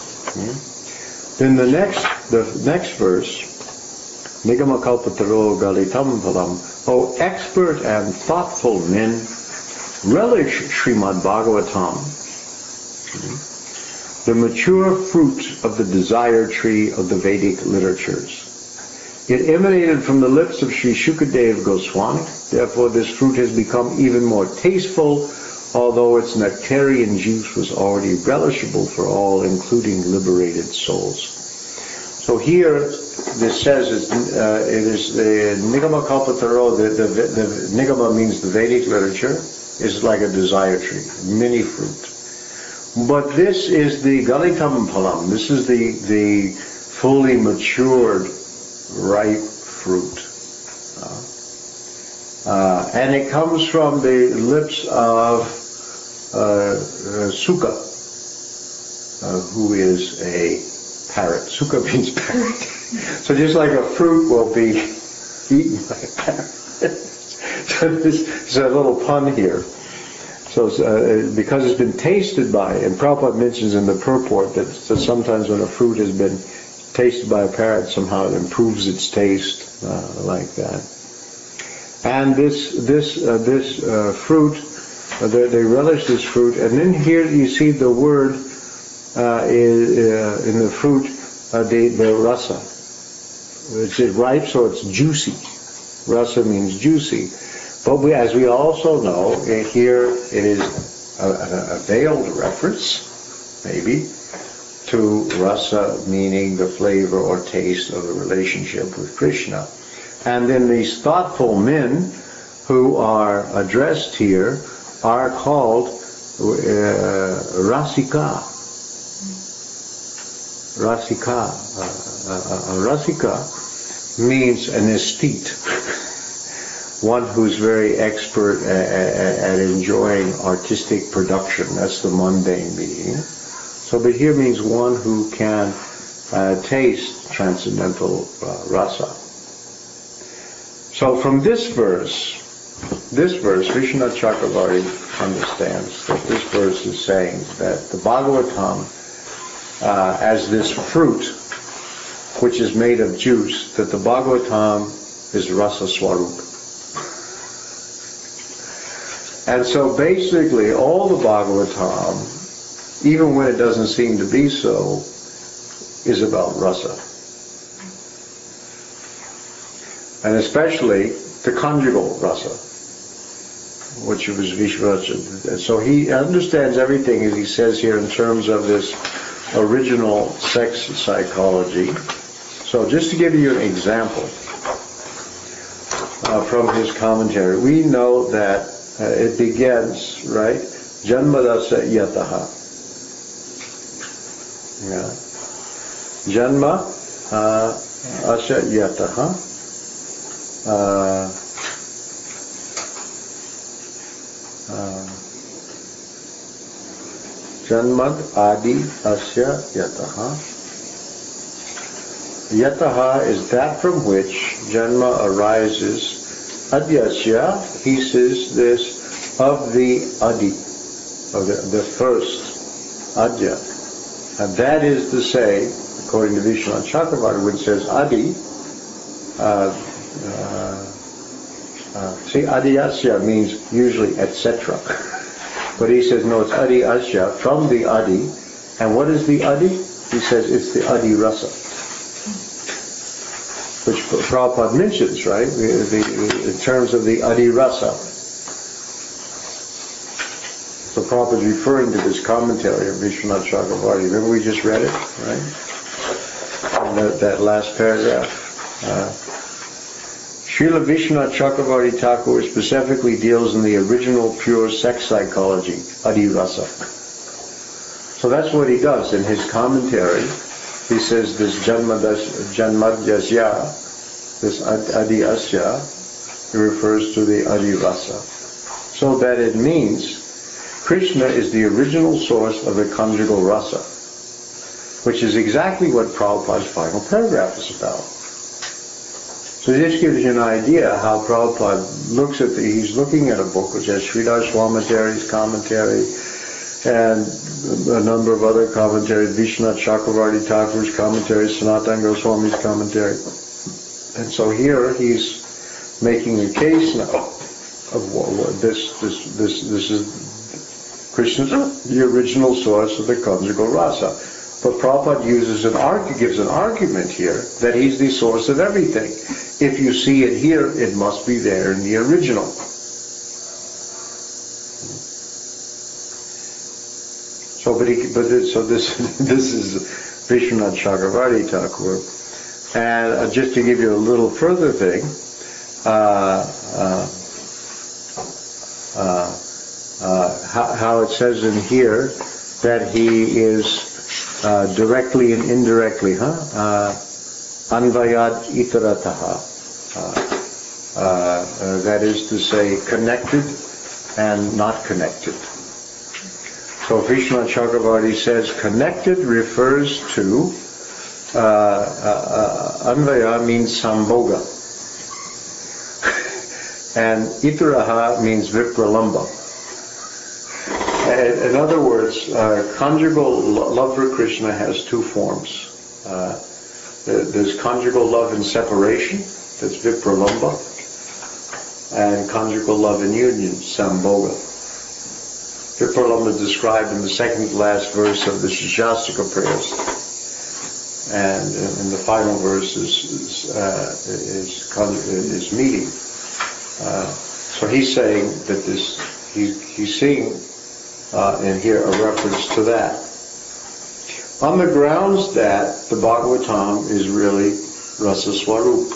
Hmm? Then the next, the next verse, Nigama kalpataro galitam phalam. O expert and thoughtful men, relish Srimad Bhagavatam, hmm? the mature fruit of the desire tree of the Vedic literatures. It emanated from the lips of Sri Shukadev Goswami. Therefore, this fruit has become even more tasteful, although its nectarian juice was already relishable for all, including liberated souls. So here, this says it's, uh, it is the Nigama Kalpataro, the, the, the Nigama means the Vedic literature, is like a desire tree, mini fruit. But this is the Galitam Phalam. This is the, the fully matured, ripe fruit. Uh, uh, and it comes from the lips of uh, uh, Sukha, uh, who is a parrot. Sukha means parrot. So just like a fruit will be eaten by a parrot. So this is a little pun here. So uh, because it's been tasted by, and Prabhupada mentions in the purport that, that sometimes when a fruit has been tasted by a parrot, somehow it improves its taste, uh, like that. And this this uh, this uh, fruit, uh, they, they relish this fruit, and then here you see the word uh, is, uh, in the fruit, uh, the, the rasa. It's ripe, so it's juicy. Rasa means juicy. But we, as we also know, uh, here it is a, a, a veiled reference, maybe, to rasa, meaning the flavor or taste of the relationship with Krishna. And then these thoughtful men who are addressed here are called uh, rasika. Rasika. Uh, uh, uh, rasika means an aesthete. One who's very expert at, at, at enjoying artistic production. That's the mundane meaning. So, but here means one who can uh, taste transcendental uh, rasa. So from this verse, this verse, Vishwanath Chakravarti understands that this verse is saying that the Bhagavatam, uh, as this fruit, which is made of juice, that the Bhagavatam is rasa swarup. And so basically all the Bhagavatam, even when it doesn't seem to be so, is about rasa. And especially the conjugal rasa, which was Vishwanath. So he understands everything, as he says here, in terms of this original sex psychology. So just to give you an example uh, from his commentary, we know that uh, it begins, right, Janmadasa yataha. Yeah. Janma uh, asya yataha. Uh, uh, Janmad adi asya yataha. Yataha is that from which Janma arises. Adyasya, he says this, of the adi, of the, the first adya. And that is to say, according to Vishwanath Chakravarti, when it says adi, uh, Uh, uh, see, adi asya means usually et cetera. But he says, no, it's adi asya, from the adi. And what is the adi? He says it's the adi rasa. Which Prabhupada mentions, right? The, the, in terms of the adi rasa. So Prabhupada is referring to this commentary of Vishwanath Chakravarti. Remember we just read it, right? And that, that last paragraph. Uh, Srila Vishwanath Chakravarti Thakur specifically deals in the original pure sex psychology, adi rasa. So that's what he does in his commentary. He says this janmadhyasya, this adi asya, he refers to the adi rasa. So that it means Krishna is the original source of the conjugal rasa, which is exactly what Prabhupada's final paragraph is about. So this gives you an idea how Prabhupada looks at the, he's looking at a book which has Sridhar Swamacharya's commentary and a number of other commentaries, Vishwanath Chakravarti Thakur's commentary, Sanatana Goswami's commentary. And so here he's making a case now of what, what this, this, this, this is Krishna's the original source of the conjugal rasa. But Prabhupada uses an arg- gives an argument here that he's the source of everything. If you see it here, it must be there in the original. So, but, he, but it, so this this is Vishwanath Chakravarti Thakur, and uh, just to give you a little further thing, uh, uh, uh, uh, how, how it says in here that he is uh, directly and indirectly, huh? Uh, Anvayat itarataha. Uh, uh, uh, that is to say, connected and not connected. So Vishnu Chakravarti says connected refers to uh, uh, uh, Anvaya means Sambhoga, and Itaraha means Vipralamba. In, in other words, uh, conjugal lo- love for Krishna has two forms. Uh, there's conjugal love in separation, that's Vipralamba, and conjugal love in union, Sambhoga. Vipralamba is described in the second to last verse of the Shastika prayers, and in the final verse is is, uh, is, is meeting. Uh, so he's saying that this, he, he's seeing uh, in here a reference to that. On the grounds that the Bhagavatam is really Rasa Swarup.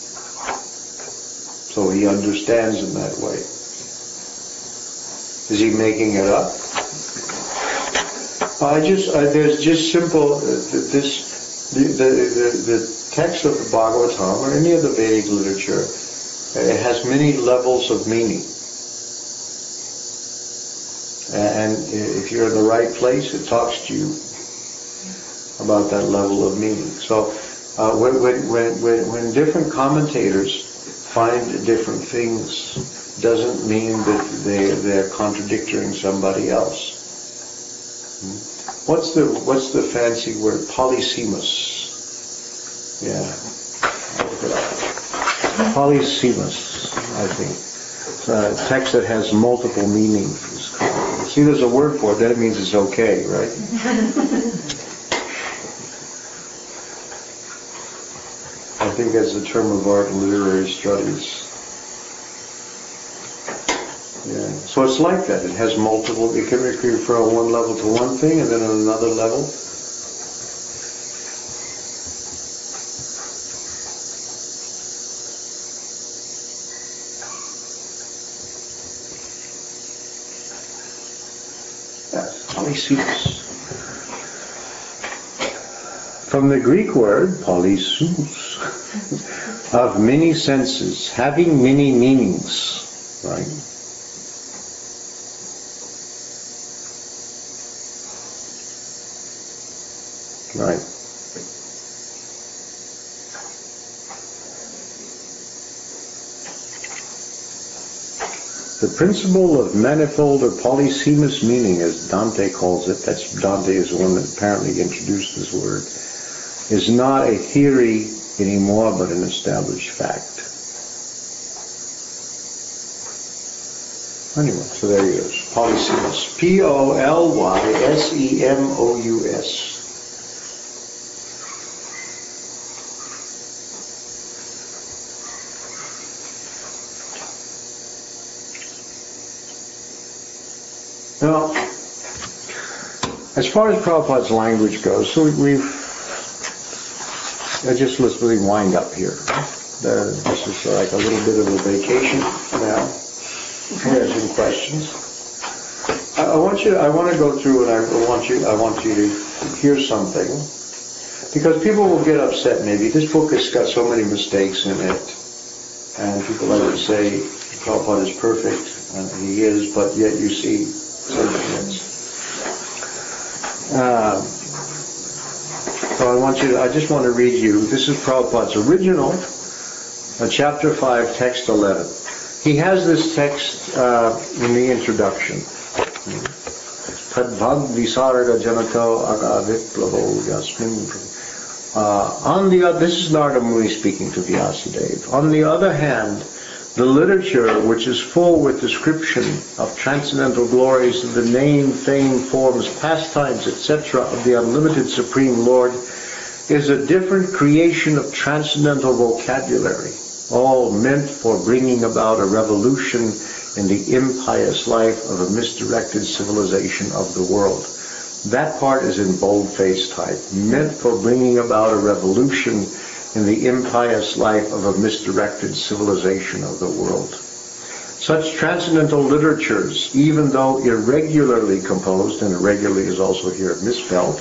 So he understands in that way. Is he making it up? I just, uh, there's just simple, uh, this, the, the, the, the text of the Bhagavatam or any of the Vedic literature, it has many levels of meaning. And if you're in the right place, it talks to you about that level of meaning. So uh, when, when, when, when different commentators find different things, doesn't mean that they, they're contradicting somebody else. What's the, what's the fancy word? Polysemous. Yeah. Polysemous, I think. It's a text that has multiple meanings. See, there's a word for it, that means it's okay, right? I think that's a term of art in literary studies. Yeah. So it's like that. It has multiple, it can refer on one level to one thing and then on another level. Yes, polysemous. From the Greek word polysous, of many senses, having many meanings, right? Right. The principle of manifold or polysemous meaning, as Dante calls it, that's Dante is the one that apparently introduced this word, is not a theory anymore, but an established fact. Anyway, so there he is. Polysemous. P O L Y S E M O U S. Now, as far as Prabhupada's language goes, so we've, I just let's really wind up here. Uh, this is like a little bit of a vacation now. We have some questions. I, I want you. I want to go through, and I want you. I want you to hear something, because people will get upset. Maybe this book has got so many mistakes in it, and people like to say Prabhupada is perfect, and he is, but yet you see sentiments. Uh, so I want you to, I just want to read you, this is Prabhupada's original, uh, chapter five, text eleven. He has this text uh, in the introduction. Tadbhag visarga janato agaviplavo yasmin. On the other, this is Narada Muni speaking to Vyasadeva. On the other hand, the literature, which is full with description of transcendental glories of the name, fame, forms, pastimes, et cetera of the unlimited Supreme Lord, is a different creation of transcendental vocabulary, all meant for bringing about a revolution in the impious life of a misdirected civilization of the world. That part is in bold-faced type, meant for bringing about a revolution in the impious life of a misdirected civilization of the world. Such transcendental literatures, even though irregularly composed, and irregularly is also here misspelled,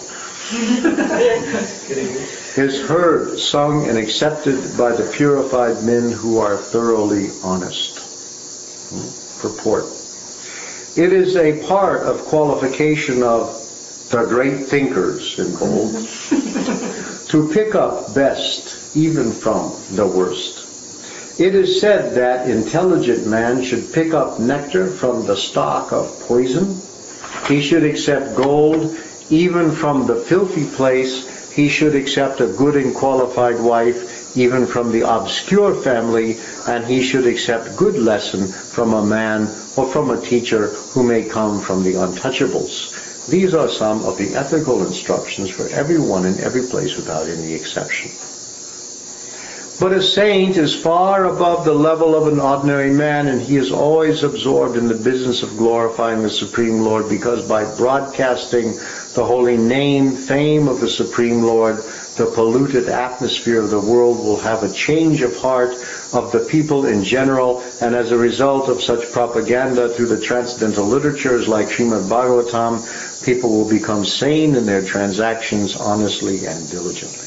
is heard, sung, and accepted by the purified men who are thoroughly honest. Purport. It is a part of qualification of the great thinkers, in bold, to pick up best even from the worst. It is said that intelligent man should pick up nectar from the stalk of poison. He should accept gold even from the filthy place. He should accept a good and qualified wife even from the obscure family, and he should accept good lesson from a man or from a teacher who may come from the untouchables. These are some of the ethical instructions for everyone in every place without any exception. But a saint is far above the level of an ordinary man, and he is always absorbed in the business of glorifying the Supreme Lord, because by broadcasting the holy name, fame of the Supreme Lord, the polluted atmosphere of the world will have a change of heart of the people in general, and as a result of such propaganda through the transcendental literatures like Srimad Bhagavatam, people will become sane in their transactions honestly and diligently.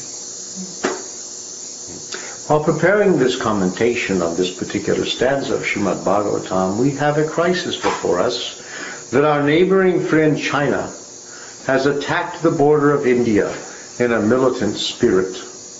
While preparing this commentation of this particular stanza of Srimad Bhagavatam, we have a crisis before us that our neighboring friend China has attacked the border of India in a militant spirit.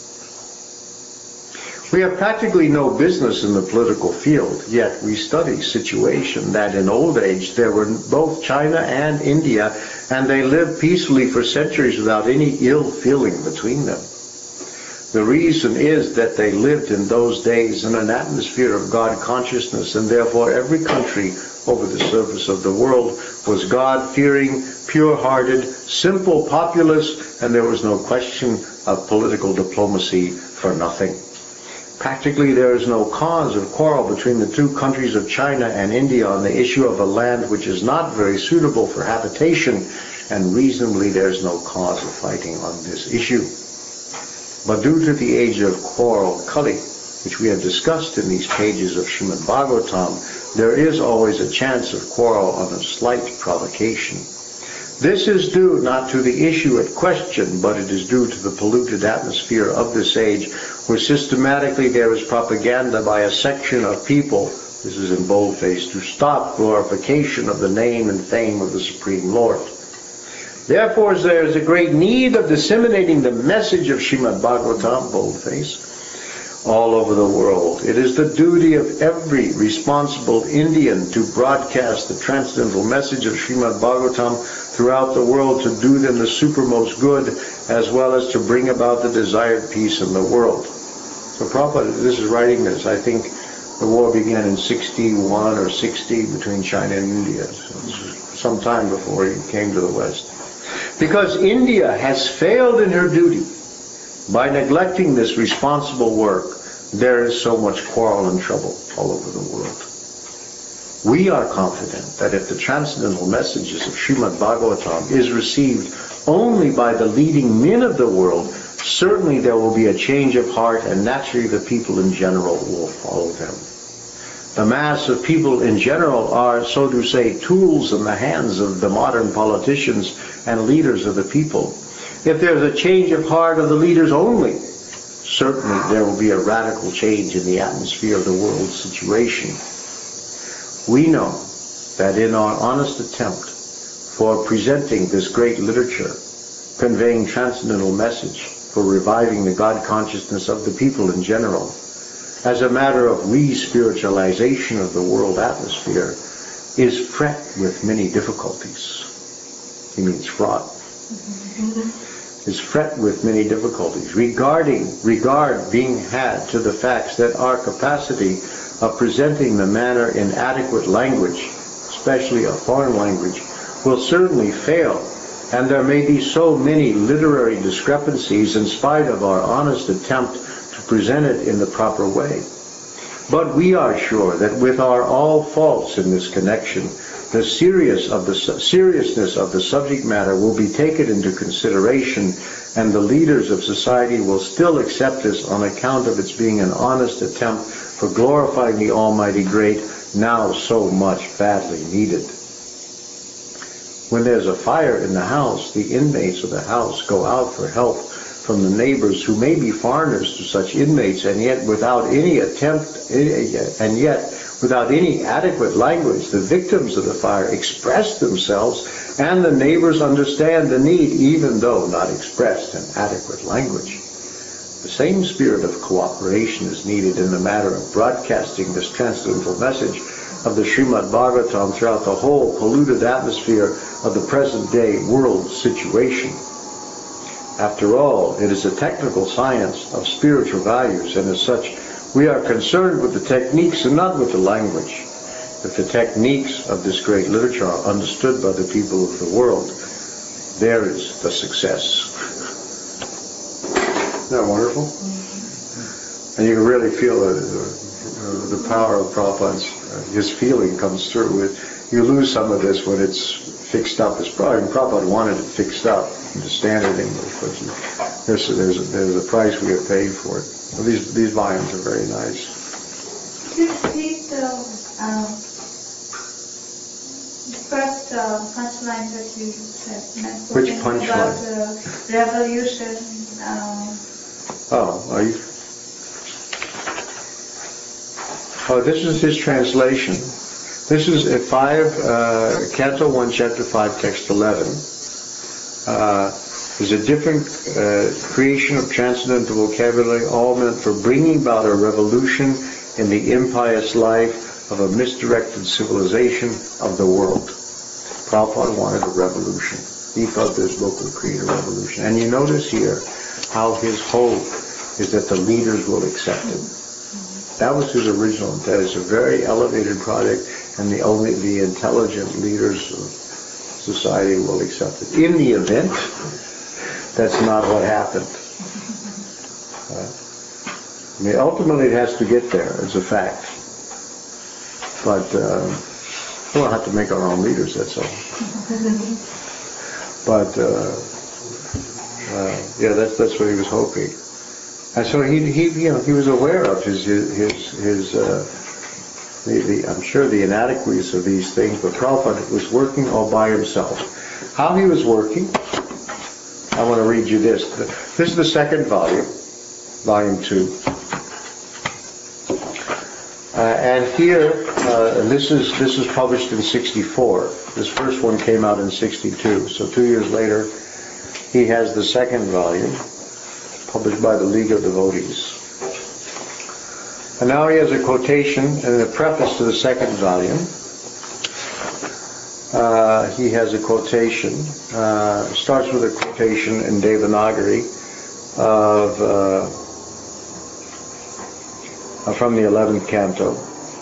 We have practically no business in the political field, yet we study situation that in old age there were both China and India, and they lived peacefully for centuries without any ill feeling between them. The reason is that they lived in those days in an atmosphere of God consciousness, and therefore every country over the surface of the world was God-fearing, pure-hearted, simple populace, and there was no question of political diplomacy for nothing. Practically there is no cause of quarrel between the two countries of China and India on the issue of a land which is not very suitable for habitation, and reasonably there is no cause of fighting on this issue. But due to the age of quarrel, Kali, which we have discussed in these pages of Srimad Bhagavatam, there is always a chance of quarrel on a slight provocation. This is due not to the issue at question, but it is due to the polluted atmosphere of this age, where systematically there is propaganda by a section of people, this is in boldface, to stop glorification of the name and fame of the Supreme Lord. Therefore, there is a great need of disseminating the message of Srimad Bhagavatam, boldface, all over the world. It is the duty of every responsible Indian to broadcast the transcendental message of Srimad Bhagavatam throughout the world, to do them the supermost good, as well as to bring about the desired peace in the world. So Prabhupada, this is writing this, I think the war began in sixty-one or sixty between China and India, so this was some time before he came to the West. Because India has failed in her duty by neglecting this responsible work, there is so much quarrel and trouble all over the world. We are confident that if the transcendental messages of Srimad Bhagavatam is received only by the leading men of the world, certainly there will be a change of heart, and naturally the people in general will follow them. The mass of people in general are, so to say, tools in the hands of the modern politicians and leaders of the people. If there's a change of heart of the leaders only, certainly there will be a radical change in the atmosphere of the world situation. We know that in our honest attempt for presenting this great literature, conveying transcendental message, for reviving the God consciousness of the people in general, as a matter of re-spiritualization of the world atmosphere, is fraught with many difficulties. He means fraught. Is fraught with many difficulties. Regarding, regard being had to the facts that our capacity of presenting the matter in adequate language, especially a foreign language, will certainly fail, and there may be so many literary discrepancies in spite of our honest attempt to present it in the proper way. But we are sure that with our all faults in this connection, the serious of the seriousness of the subject matter will be taken into consideration, and the leaders of society will still accept this on account of its being an honest attempt for glorifying the Almighty Great, now so much badly needed. When there's a fire in the house, the inmates of the house go out for help from the neighbors who may be foreigners to such inmates, and yet without any attempt, and yet without any adequate language, the victims of the fire express themselves, and the neighbors understand the need, even though not expressed in adequate language. The same spirit of cooperation is needed in the matter of broadcasting this transcendental message of the Srimad Bhagavatam throughout the whole polluted atmosphere of the present-day world situation. After all, it is a technical science of spiritual values, and as such, we are concerned with the techniques and not with the language. If the techniques of this great literature are understood by the people of the world, there is the success. Isn't that wonderful? And you can really feel the, the, the power of Prabhupada's, uh, his feeling comes through. With, you lose some of this when it's fixed up. It's probably, Prabhupada wanted it fixed up into standard English, but you, there's, a, there's, a, there's a price we have paid for it. Well, these, these volumes are very nice. Could you repeat the, um, the first uh, punchline that you said? Which punchline? About the revolution. Um, Oh, are you? Oh, this is his translation. This is a five, uh, Canto one, Chapter five, Text eleven. Uh, is a different uh, creation of transcendental vocabulary, all meant for bringing about a revolution in the impious life of a misdirected civilization of the world. Prabhupada wanted a revolution. He thought this book would create a revolution. And you notice here how his hope is that the leaders will accept it. That was his original intent. It's a very elevated project, and the only the intelligent leaders of society will accept it. In the event, that's not what happened. Uh, I mean, ultimately it has to get there. It's a fact. But uh, we'll have to make our own leaders, that's all. But uh, uh, yeah, that's that's what he was hoping. And so he, he, you know, he was aware of his, his, his, uh, the, the, I'm sure the inadequacies of these things, but Prabhupada was working all by himself. How he was working, I want to read you this. This is the second volume, volume two. Uh, and here, uh, this is this is published in sixty-four. This first one came out in sixty-two. So two years later, he has the second volume, published by the League of Devotees. And now he has a quotation and a preface to the second volume. Uh, he has a quotation, uh, starts with a quotation in Devanagari of uh, from the eleventh canto.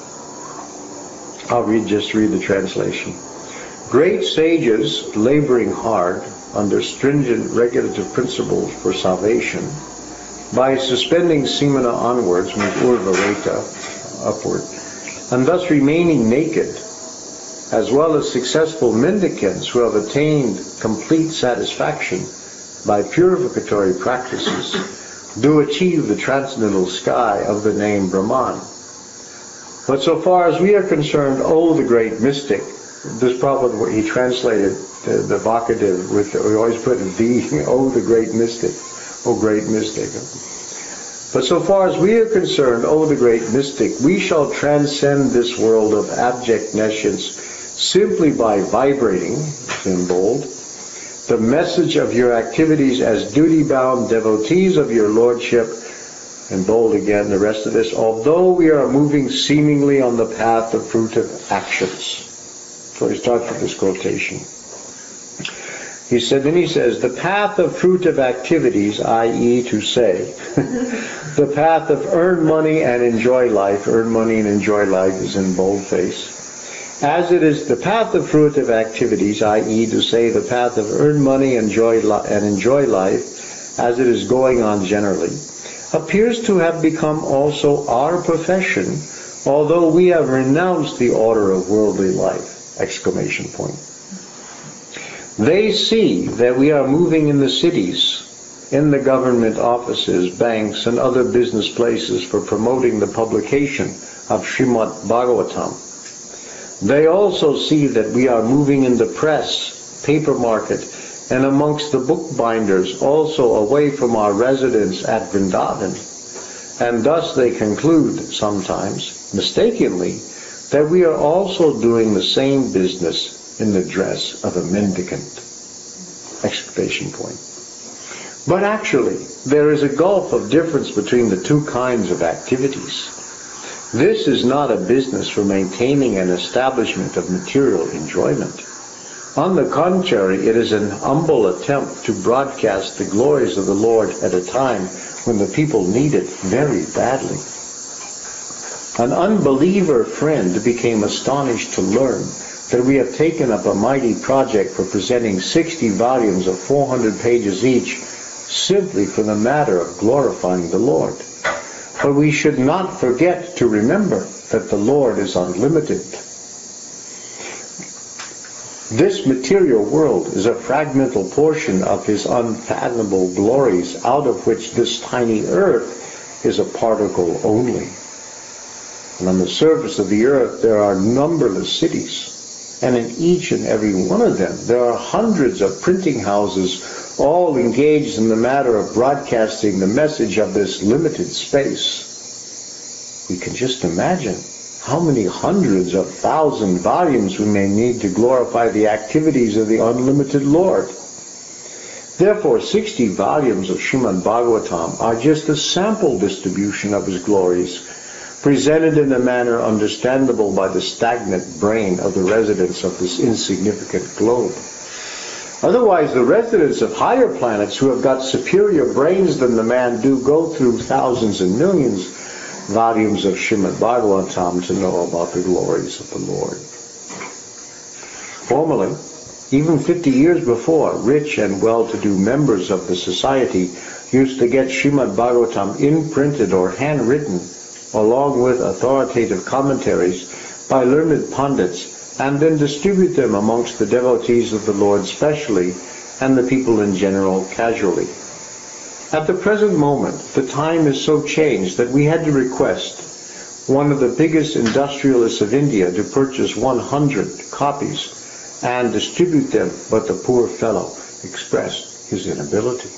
I'll read just read the translation. Great sages laboring hard under stringent regulative principles for salvation, by suspending semana onwards, means urvareta, upward, and thus remaining naked, as well as successful mendicants who have attained complete satisfaction by purificatory practices, do achieve the transcendental sky of the name Brahman. But so far as we are concerned, oh, the great mystic, this Prabhupada, he translated the, the vocative with, we always put the, oh, the great mystic, oh, great mystic. But so far as we are concerned, oh, the great mystic, we shall transcend this world of abject nescience simply by vibrating, in bold, the message of your activities as duty-bound devotees of your Lordship, in bold again, the rest of this, although we are moving seemingly on the path of fruitive actions. So he starts with this quotation. He said, then he says, the path of fruitive activities, that is to say, the path of earn money and enjoy life, earn money and enjoy life is in boldface, as it is the path of fruitive activities, that is to say, the path of earn money and enjoy, li- and enjoy life, as it is going on generally, appears to have become also our profession, although we have renounced the order of worldly life, exclamation point. They see that we are moving in the cities, in the government offices, banks, and other business places for promoting the publication of Srimad Bhagavatam, They also see that we are moving in the press, paper market, and amongst the bookbinders, also away from our residence at Vrindavan. And thus they conclude, sometimes, mistakenly, that we are also doing the same business in the dress of a mendicant. Exclamation point. But actually, there is a gulf of difference between the two kinds of activities. This is not a business for maintaining an establishment of material enjoyment. On the contrary, it is an humble attempt to broadcast the glories of the Lord at a time when the people need it very badly. An unbeliever friend became astonished to learn that we have taken up a mighty project for presenting sixty volumes of four hundred pages each, simply for the matter of glorifying the Lord. But we should not forget to remember that the Lord is unlimited. This material world is a fragmental portion of His unfathomable glories, out of which this tiny earth is a particle only. And on the surface of the earth there are numberless cities, and in each and every one of them there are hundreds of printing houses, all engaged in the matter of broadcasting the message of this limited space. We can just imagine how many hundreds of thousand volumes we may need to glorify the activities of the unlimited Lord. Therefore, sixty volumes of Srimad Bhagavatam are just a sample distribution of His glories, presented in a manner understandable by the stagnant brain of the residents of this insignificant globe. Otherwise, the residents of higher planets who have got superior brains than the man do go through thousands and millions volumes of Srimad Bhagavatam to know about the glories of the Lord. Formerly, even fifty years before, rich and well-to-do members of the society used to get Srimad Bhagavatam imprinted or handwritten, along with authoritative commentaries by learned pundits, and then distribute them amongst the devotees of the Lord specially, and the people in general casually. At the present moment, the time is so changed that we had to request one of the biggest industrialists of India to purchase one hundred copies and distribute them, but the poor fellow expressed his inability.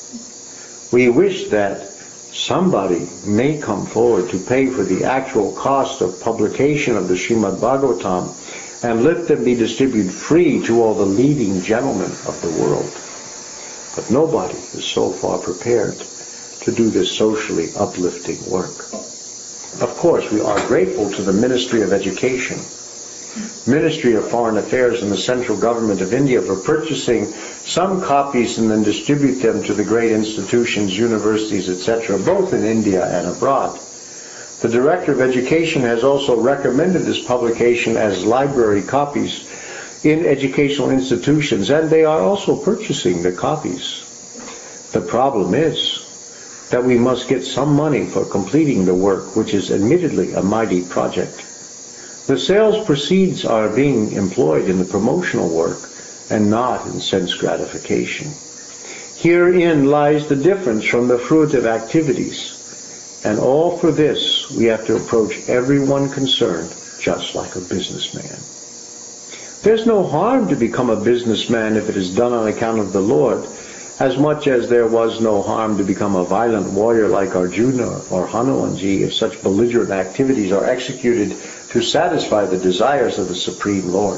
We wish that somebody may come forward to pay for the actual cost of publication of the Srimad Bhagavatam and let them be distributed free to all the leading gentlemen of the world. But nobody is so far prepared to do this socially uplifting work. Of course, we are grateful to the Ministry of Education, Ministry of Foreign Affairs, and the central government of India for purchasing some copies and then distribute them to the great institutions, universities, et cetera, both in India and abroad. The Director of Education has also recommended this publication as library copies in educational institutions, and they are also purchasing the copies. The problem is that we must get some money for completing the work, which is admittedly a mighty project. The sales proceeds are being employed in the promotional work and not in sense gratification. Herein lies the difference from the fruitive activities, and all for this we have to approach everyone concerned just like a businessman. There's no harm to become a businessman if it is done on account of the Lord, as much as there was no harm to become a violent warrior like Arjuna or Hanumanji if such belligerent activities are executed to satisfy the desires of the Supreme Lord.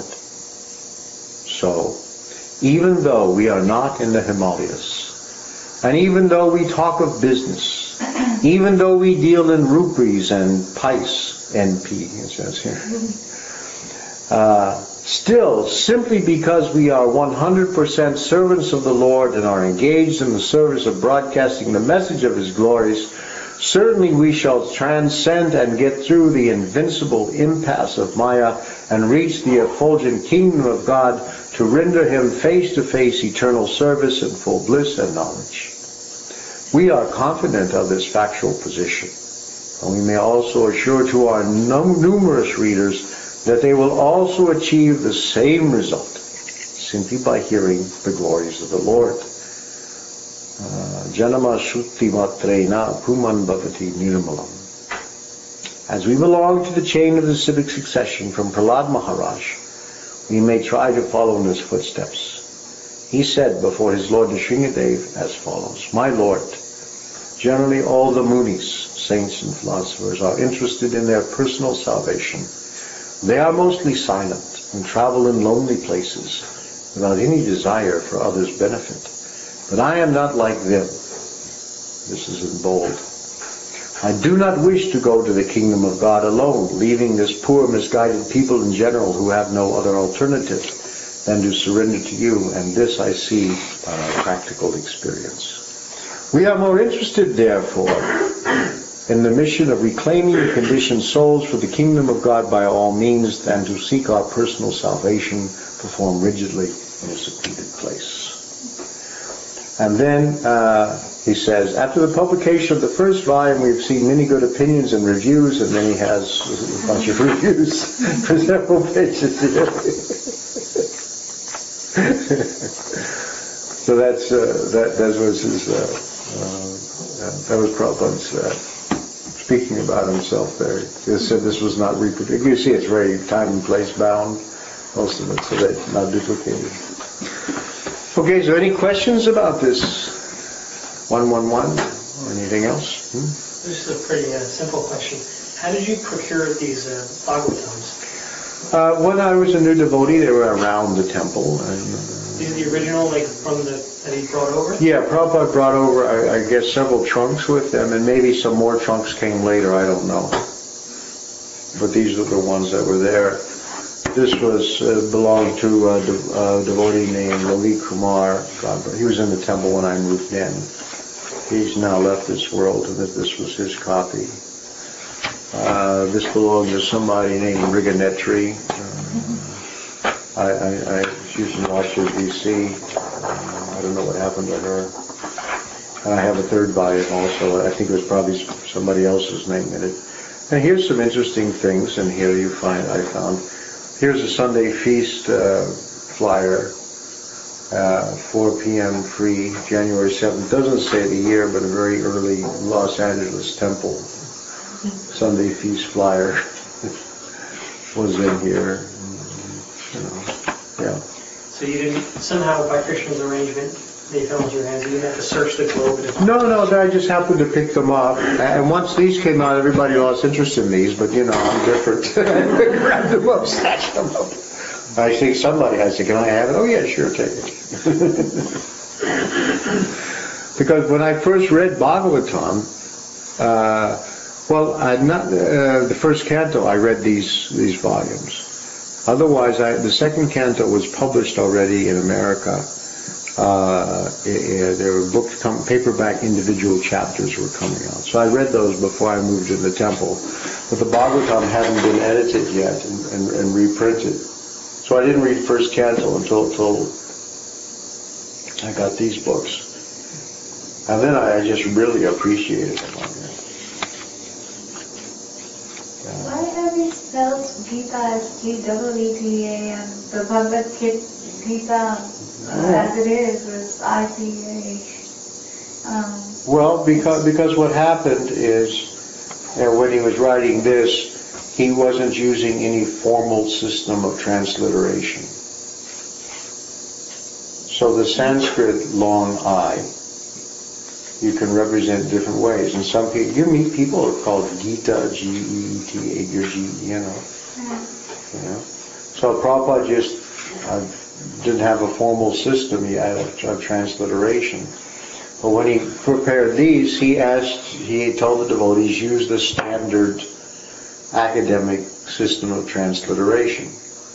So, even though we are not in the Himalayas, and even though we talk of business, even though we deal in rupees and pice, N P, it says here, uh, still, simply because we are one hundred percent servants of the Lord and are engaged in the service of broadcasting the message of His glories, certainly we shall transcend and get through the invincible impasse of Maya and reach the effulgent kingdom of God to render Him face-to-face eternal service in full bliss and knowledge. We are confident of this factual position, and we may also assure to our num- numerous readers that they will also achieve the same result simply by hearing the glories of the Lord. Janama Shruti Matrena Puman Bhavati Nirmalam. As we belong to the chain of the civic succession from Prahlad Maharaj, we may try to follow in his footsteps. He said before his Lord Nrsingadev as follows, "My Lord, generally all the munis, saints and philosophers are interested in their personal salvation. They are mostly silent and travel in lonely places without any desire for others' benefit. But I am not like them." This is in bold. "I do not wish to go to the kingdom of God alone, leaving this poor, misguided people in general who have no other alternative than to surrender to you, and this I see by our practical experience. We are more interested, therefore, in the mission of reclaiming the conditioned souls for the kingdom of God by all means than to seek our personal salvation performed rigidly in a secluded place." And then uh, he says, "After the publication of the first volume, we've seen many good opinions and reviews," and then he has a bunch of reviews for several pages here. So that's uh, that. That was his. Uh, uh, that was Prabhupada's uh, speaking about himself there. He said this was not reproduced. You see, it's very time and place bound, most of it, so that it's not duplicated. Okay, so any questions about this one one one or anything else? Hmm? This is a pretty uh, simple question. How did you procure these uh, Bhagavatams? Uh, when I was a new devotee, they were around the temple. And, uh, These are the original, like from the that he brought over? yeah, Prabhupada brought over, I, I guess, several trunks with them, and maybe some more trunks came later, I don't know. But these are the ones that were there. This was uh, belonged to a de- uh, devotee named Lalit Kumar. God, he was in the temple when I moved in. He's now left this world, and this was his copy. Uh, this belonged to somebody named Riganetri. Uh, I, I, I used to watch his V C. Uh, I don't know what happened to her. And I have a third volume also. I think it was probably somebody else's name in it. And here's some interesting things. And here you find, I found, here's a Sunday feast uh, flyer. Uh, four p.m. free, January seventh. Doesn't say the year, but a very early Los Angeles temple Sunday feast flyer was in here. You know, yeah. So you didn't, somehow by Krishna's arrangement, they fell into your hands. You didn't have to search the globe. No, no, I just happened to pick them up. And once these came out, everybody lost interest in these, but you know, I'm different. I grabbed them up, snatched them up. I think somebody, I said, "Can I have it?" "Oh yeah, sure, take it." Because when I first read Bhagavatam, uh, well, I'd not, uh, the first canto, I read these these volumes. Otherwise, I, the second canto was published already in America. Uh, it, there were books, come, paperback individual chapters were coming out. So I read those before I moved in the temple. But the Bhagavatam hadn't been edited yet and, and, and reprinted. So I didn't read first canto until, until I got these books. And then I, I just really appreciated them. Why have you spelled Gita as G W E T A and the Bhagavad Gita uh, as it is with I T A? Um, Well, because because what happened is, you know, when he was writing this, he wasn't using any formal system of transliteration. So the Sanskrit long I, you can represent different ways. And some people, you meet people who are called Gita, G E E T A, or G, you know. You know. So Prabhupada just uh, didn't have a formal system yet of, of transliteration. But when he prepared these, he asked, he told the devotees, use the standard academic system of transliteration,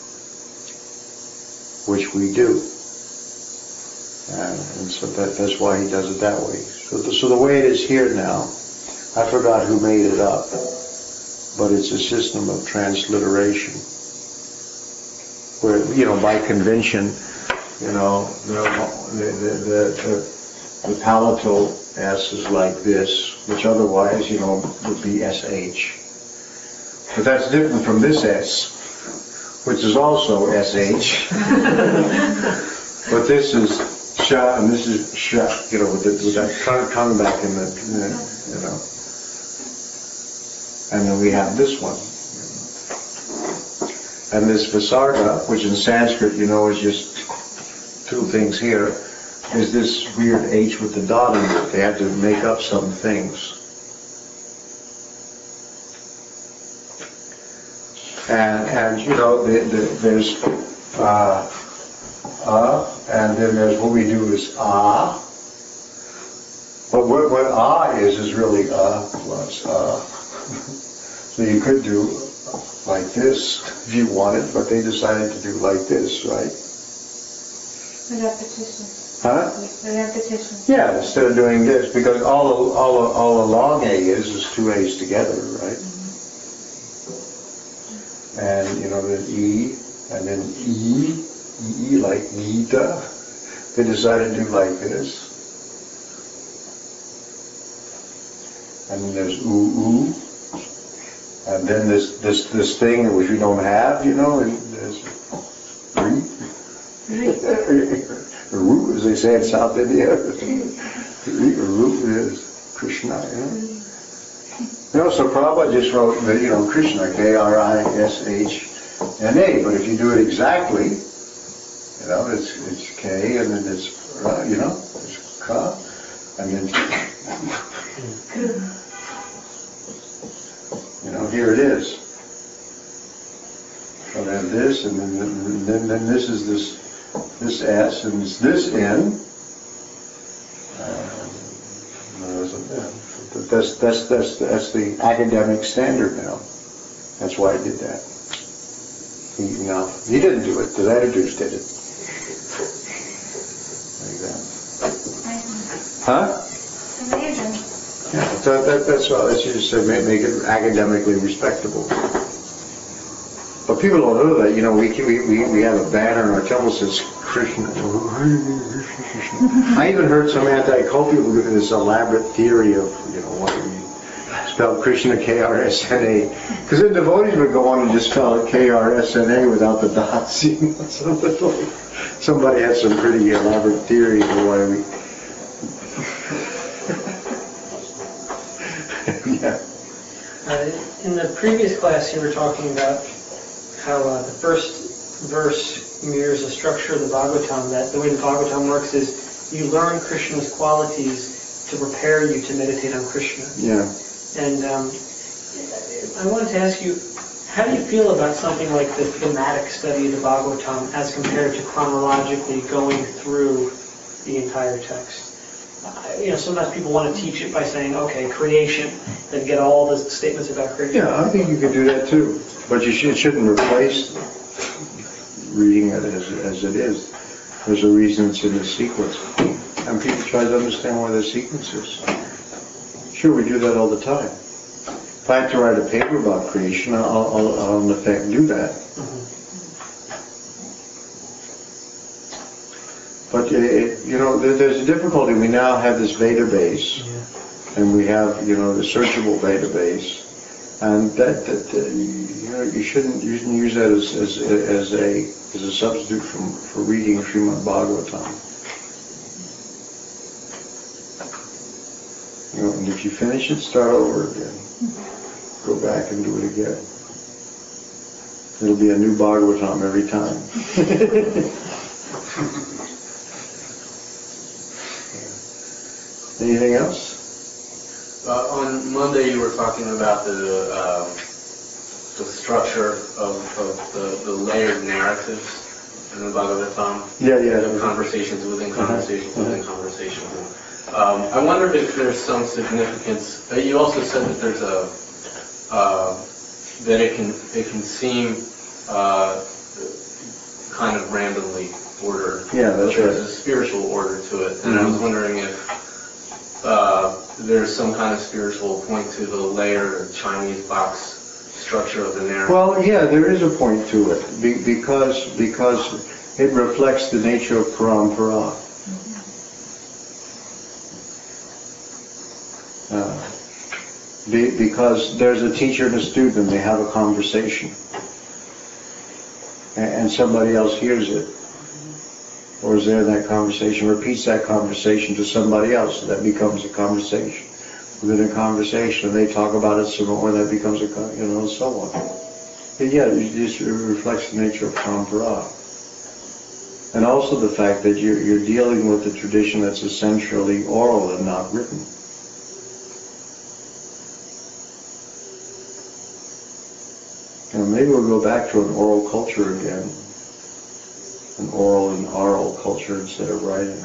which we do. Uh, and so that, that's why he does it that way. So the, so the way it is here now, I forgot who made it up, but it's a system of transliteration, where, you know, by convention, you know, the, the, the, the, the palatal S is like this, which otherwise, you know, would be S H. But that's different from this S, which is also S H. But this is Sha, and this is Sha, you know, with, the, with that tongue back in the, in the, you know. and then we have this one. And this Visarga, which in Sanskrit, you know, is just two things here, is this weird H with the dot in it. They had to make up some things. And, and you know, the, the, there's uh, uh, and then there's what we do is ah. But what, what ah is, is really uh plus uh. So you could do like this if you wanted, but they decided to do like this, right? The repetition. Huh? The repetition. Yeah, instead of doing this, because all all all a long A is is two A's together, right? Mm-hmm. And you know the E, and then E, E like Gita. They decided to do like this. And then there's ooh ooh. And then this this this thing which we don't have, you know, and there's re. Ru, as they say in South India. Ru is Krishna, you know. You know, so Prabhupada just wrote, you know, Krishna, K R I S H N A, but if you do it exactly, you know, it's it's K, and then it's, uh, you know, it's Ka, and then, you know, here it is. So then this, and then, then, then this is this, this S, and it's this N. Uh, there's an N. That's, that's, that's, that's the academic standard now. That's why I did that. He, you know, he didn't do it, the editors did it. Like that. Huh? Amazing. Yeah, so that, that's all. That's just to make, make it academically respectable. But people don't know that. You know, we we we, we have a banner in our temple that says Krishna. I even heard some anti-cult people give this elaborate theory of, you know, why we spell Krishna K R S N A. Because the devotees would go on and just spell it K R S N A without the dots. You know, somebody, somebody had some pretty elaborate theory of why we. Yeah. Uh, in the previous class, you were talking about how uh, the first verse mirrors the structure of the Bhagavatam, that the way the Bhagavatam works is you learn Krishna's qualities to prepare you to meditate on Krishna. Yeah. And um, I wanted to ask you, how do you feel about something like the thematic study of the Bhagavatam as compared to chronologically going through the entire text? Uh, you know, sometimes people want to teach it by saying, okay, creation, then get all the statements about creation. Yeah, I think you could do that too. But you should, it shouldn't replace reading it as, as it is. There's a reason it's in the sequence. And people try to understand why the sequence is. Sure, we do that all the time. If I have to write a paper about creation, I'll, I'll, I'll in effect do that. Mm-hmm. But, it, you know, there, there's a difficulty. We now have this database, yeah. And we have, you know, the searchable database. And that, that uh, you know, you shouldn't, you shouldn't use that as, as, as a as a substitute for, for reading Srimad Bhagavatam. You know, and if you finish it, start over again. Go back and do it again. It'll be a new Bhagavatam every time. Anything else? Uh, on Monday, you were talking about the uh, the structure of, of the, the layered narratives in the Bhagavatam. Yeah, yeah. The conversations within conversations uh-huh. within conversations. Um, I wondered if there's some significance. Uh, you also said that there's a uh, that it can it can seem uh, kind of randomly ordered. Yeah, that's there's right. a spiritual order to it, and Mm-hmm. I was wondering if. Uh, there's some kind of spiritual point to the layered Chinese box structure of the narrative. Well, yeah, there is a point to it be, because because it reflects the nature of parampara. Uh, be, because there's a teacher and a student, and they have a conversation, and, and somebody else hears it. Or is there in that conversation, repeats that conversation to somebody else, so that becomes a conversation. within a conversation, and they talk about it some more, and that becomes a, con- you know, so on. But yeah, it just reflects the nature of Parampara. And also the fact that you're, you're dealing with a tradition that's essentially oral and not written. And maybe we'll go back to an oral culture again. An oral and oral culture instead of writing.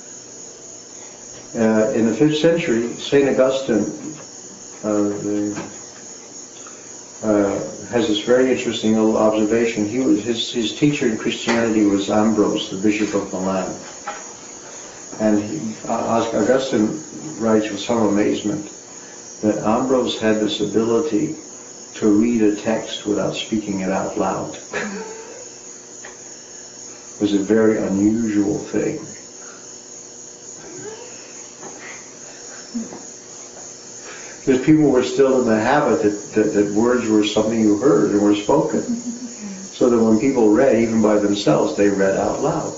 Uh, in the fifth century, Saint Augustine uh, the, uh, has this very interesting little observation. He was his, his teacher in Christianity was Ambrose, the Bishop of Milan. And he, uh, Augustine writes with some amazement that Ambrose had this ability to read a text without speaking it out loud. It was a very unusual thing. Because people were still in the habit that, that, that words were something you heard and were spoken. So that when people read, even by themselves, they read out loud.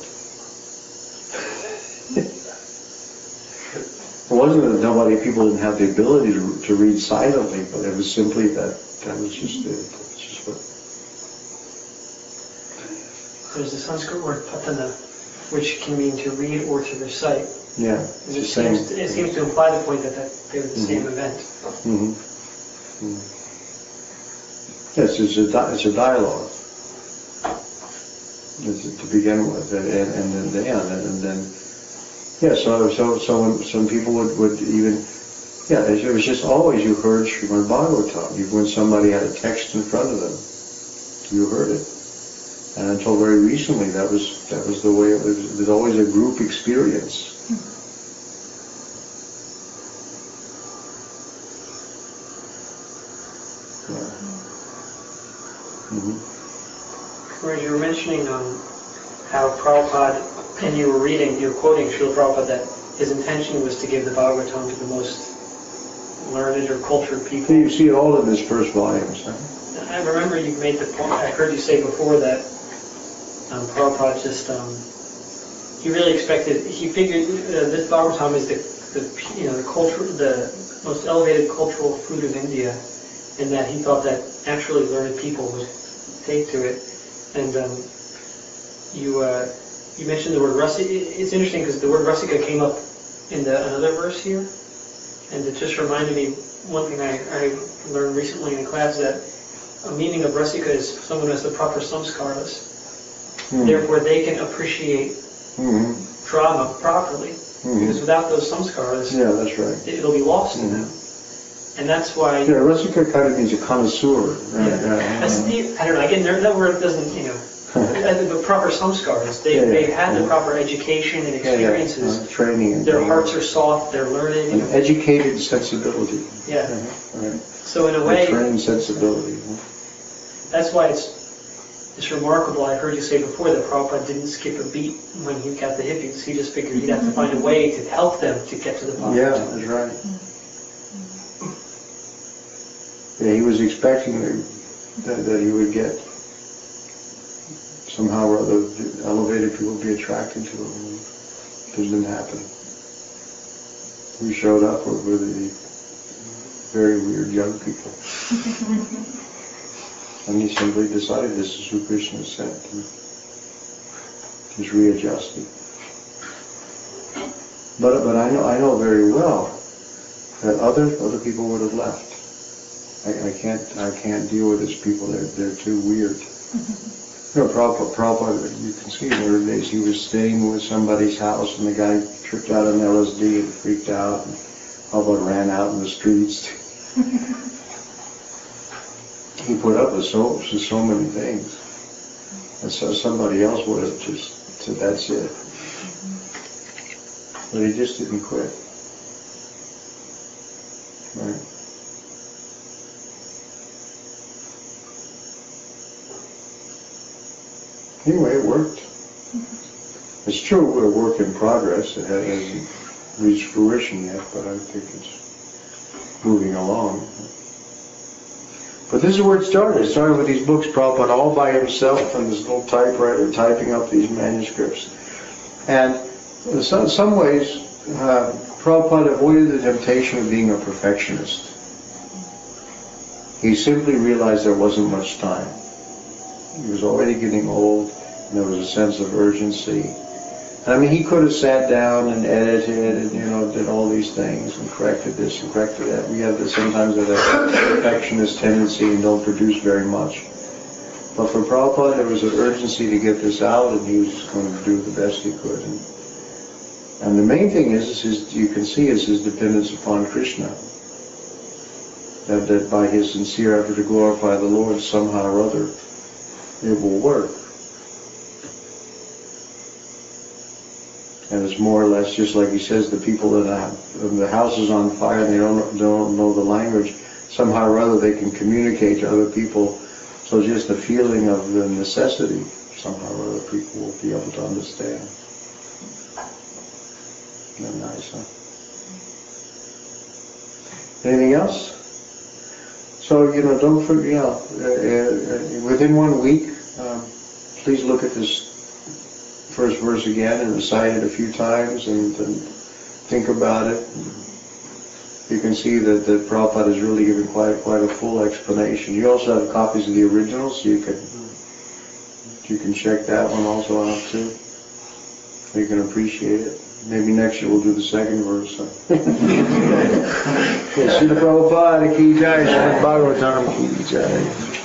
It wasn't that nobody, people didn't have the ability to, to read silently, but it was simply that that was just it. It's just what. There's a Sanskrit word patana, which can mean to read or to recite. Yeah, It it's the same. seems, to, it seems to imply the point that, that they were the Mhm. same event. Mm-hmm. Mm-hmm. Yes, it's a di- it's a dialogue. It's to begin with, and, and, and then the end, and then yeah. So so so when some people would, would even yeah, it was just always you heard Srimad Bhagavatam. Even when somebody had a text in front of them, you heard it. And until very recently, that was that was the way it was. It was always a group experience. Mm-hmm. Whereas you were mentioning um, how Prabhupada, and you were reading, you were quoting Srila Prabhupada that his intention was to give the Bhagavatam to the most learned or cultured So people. you see it all in this first volume. Huh? I remember you made the point, I heard you say before that um, Prabhupada just, um, he really expected, he figured uh, this Bhagavatam is the, the, you know, the culture, the most elevated cultural food of India, and that he thought that actually learned people would take to it. And um, you uh, you mentioned the word Rasika. It's interesting because the word Rasika came up in the, another verse here, and it just reminded me one thing I, I learned recently in a class, that a meaning of Rasika is someone who has the proper samskaras. Mm. Therefore, they can appreciate Mm-hmm. drama properly, Mm-hmm. because without those samskaras, Yeah, that's right. it'll be lost in them. And that's why. Yeah, Rasika kind of means a connoisseur. Right? Yeah. Yeah. That's the, I don't know, again, there- that word doesn't, you know, I think the proper samskaras, they, Yeah, yeah. they've had the Yeah. proper education and Yeah, yeah. experiences. Uh, training. And Their training. hearts are soft, they're learned, you An know. educated sensibility. Yeah. Uh-huh. Right. So in a A way, trained sensibility. that's why it's it's remarkable. I heard you say before that Prabhupada didn't skip a beat when he got the hippies. He just figured he'd have to find a way to help them to get to the bottom. Yeah, that's right. Yeah, he was expecting that, that, that he would get somehow or other the elevated people would be attracted to him. It didn't happen. We showed up with, with the very weird young people. And he simply decided this is who Krishna sent. And he's readjusting. But but I know I know very well that other other people would have left. I, I can't I can't deal with these people. They're they're too weird. You know, Prabhupada, Prabhupada, you can see in the early days he was staying with somebody's house and the guy tripped out on L S D and freaked out and all but ran out in the streets. He put up with so with so many things. And so somebody else would have just said, that's it. But he just didn't quit. Right. Anyway, it worked. It's true, we're a work in progress. It hasn't reached fruition yet, but I think it's moving along. But this is where it started. It started with these books, Prabhupada all by himself on this little typewriter typing up these manuscripts. And in some, some ways, uh, Prabhupada avoided the temptation of being a perfectionist. He simply realized there wasn't much time. He was already getting old, and there was a sense of urgency. I mean, he could have sat down and edited and, you know, did all these things and corrected this and corrected that. We have this sometimes of a perfectionist tendency and don't produce very much. But for Prabhupada, there was an urgency to get this out, and he was just going to do the best he could. And, and the main thing is, is his, you can see, is his dependence upon Krishna. That, that by his sincere effort to glorify the Lord, somehow or other, it will work. And it's more or less just like he says, the people in the, in the house is on fire and they don't, don't know the language. Somehow or other they can communicate to other people. So just the feeling of the necessity, somehow or other people will be able to understand. Isn't that nice, huh? Anything else? So, you know, don't forget, you know, uh, uh, within one week, um, please look at this first verse again and recite it a few times and, and think about it. You can see that, that Prabhupada is really giving quite quite a full explanation. You also have copies of the original, so you can you can check that one also out too. You can appreciate it. Maybe next year we'll do the second verse. So. Srila Prabhupada ki jai, Srimad Bhagavatam ki jai.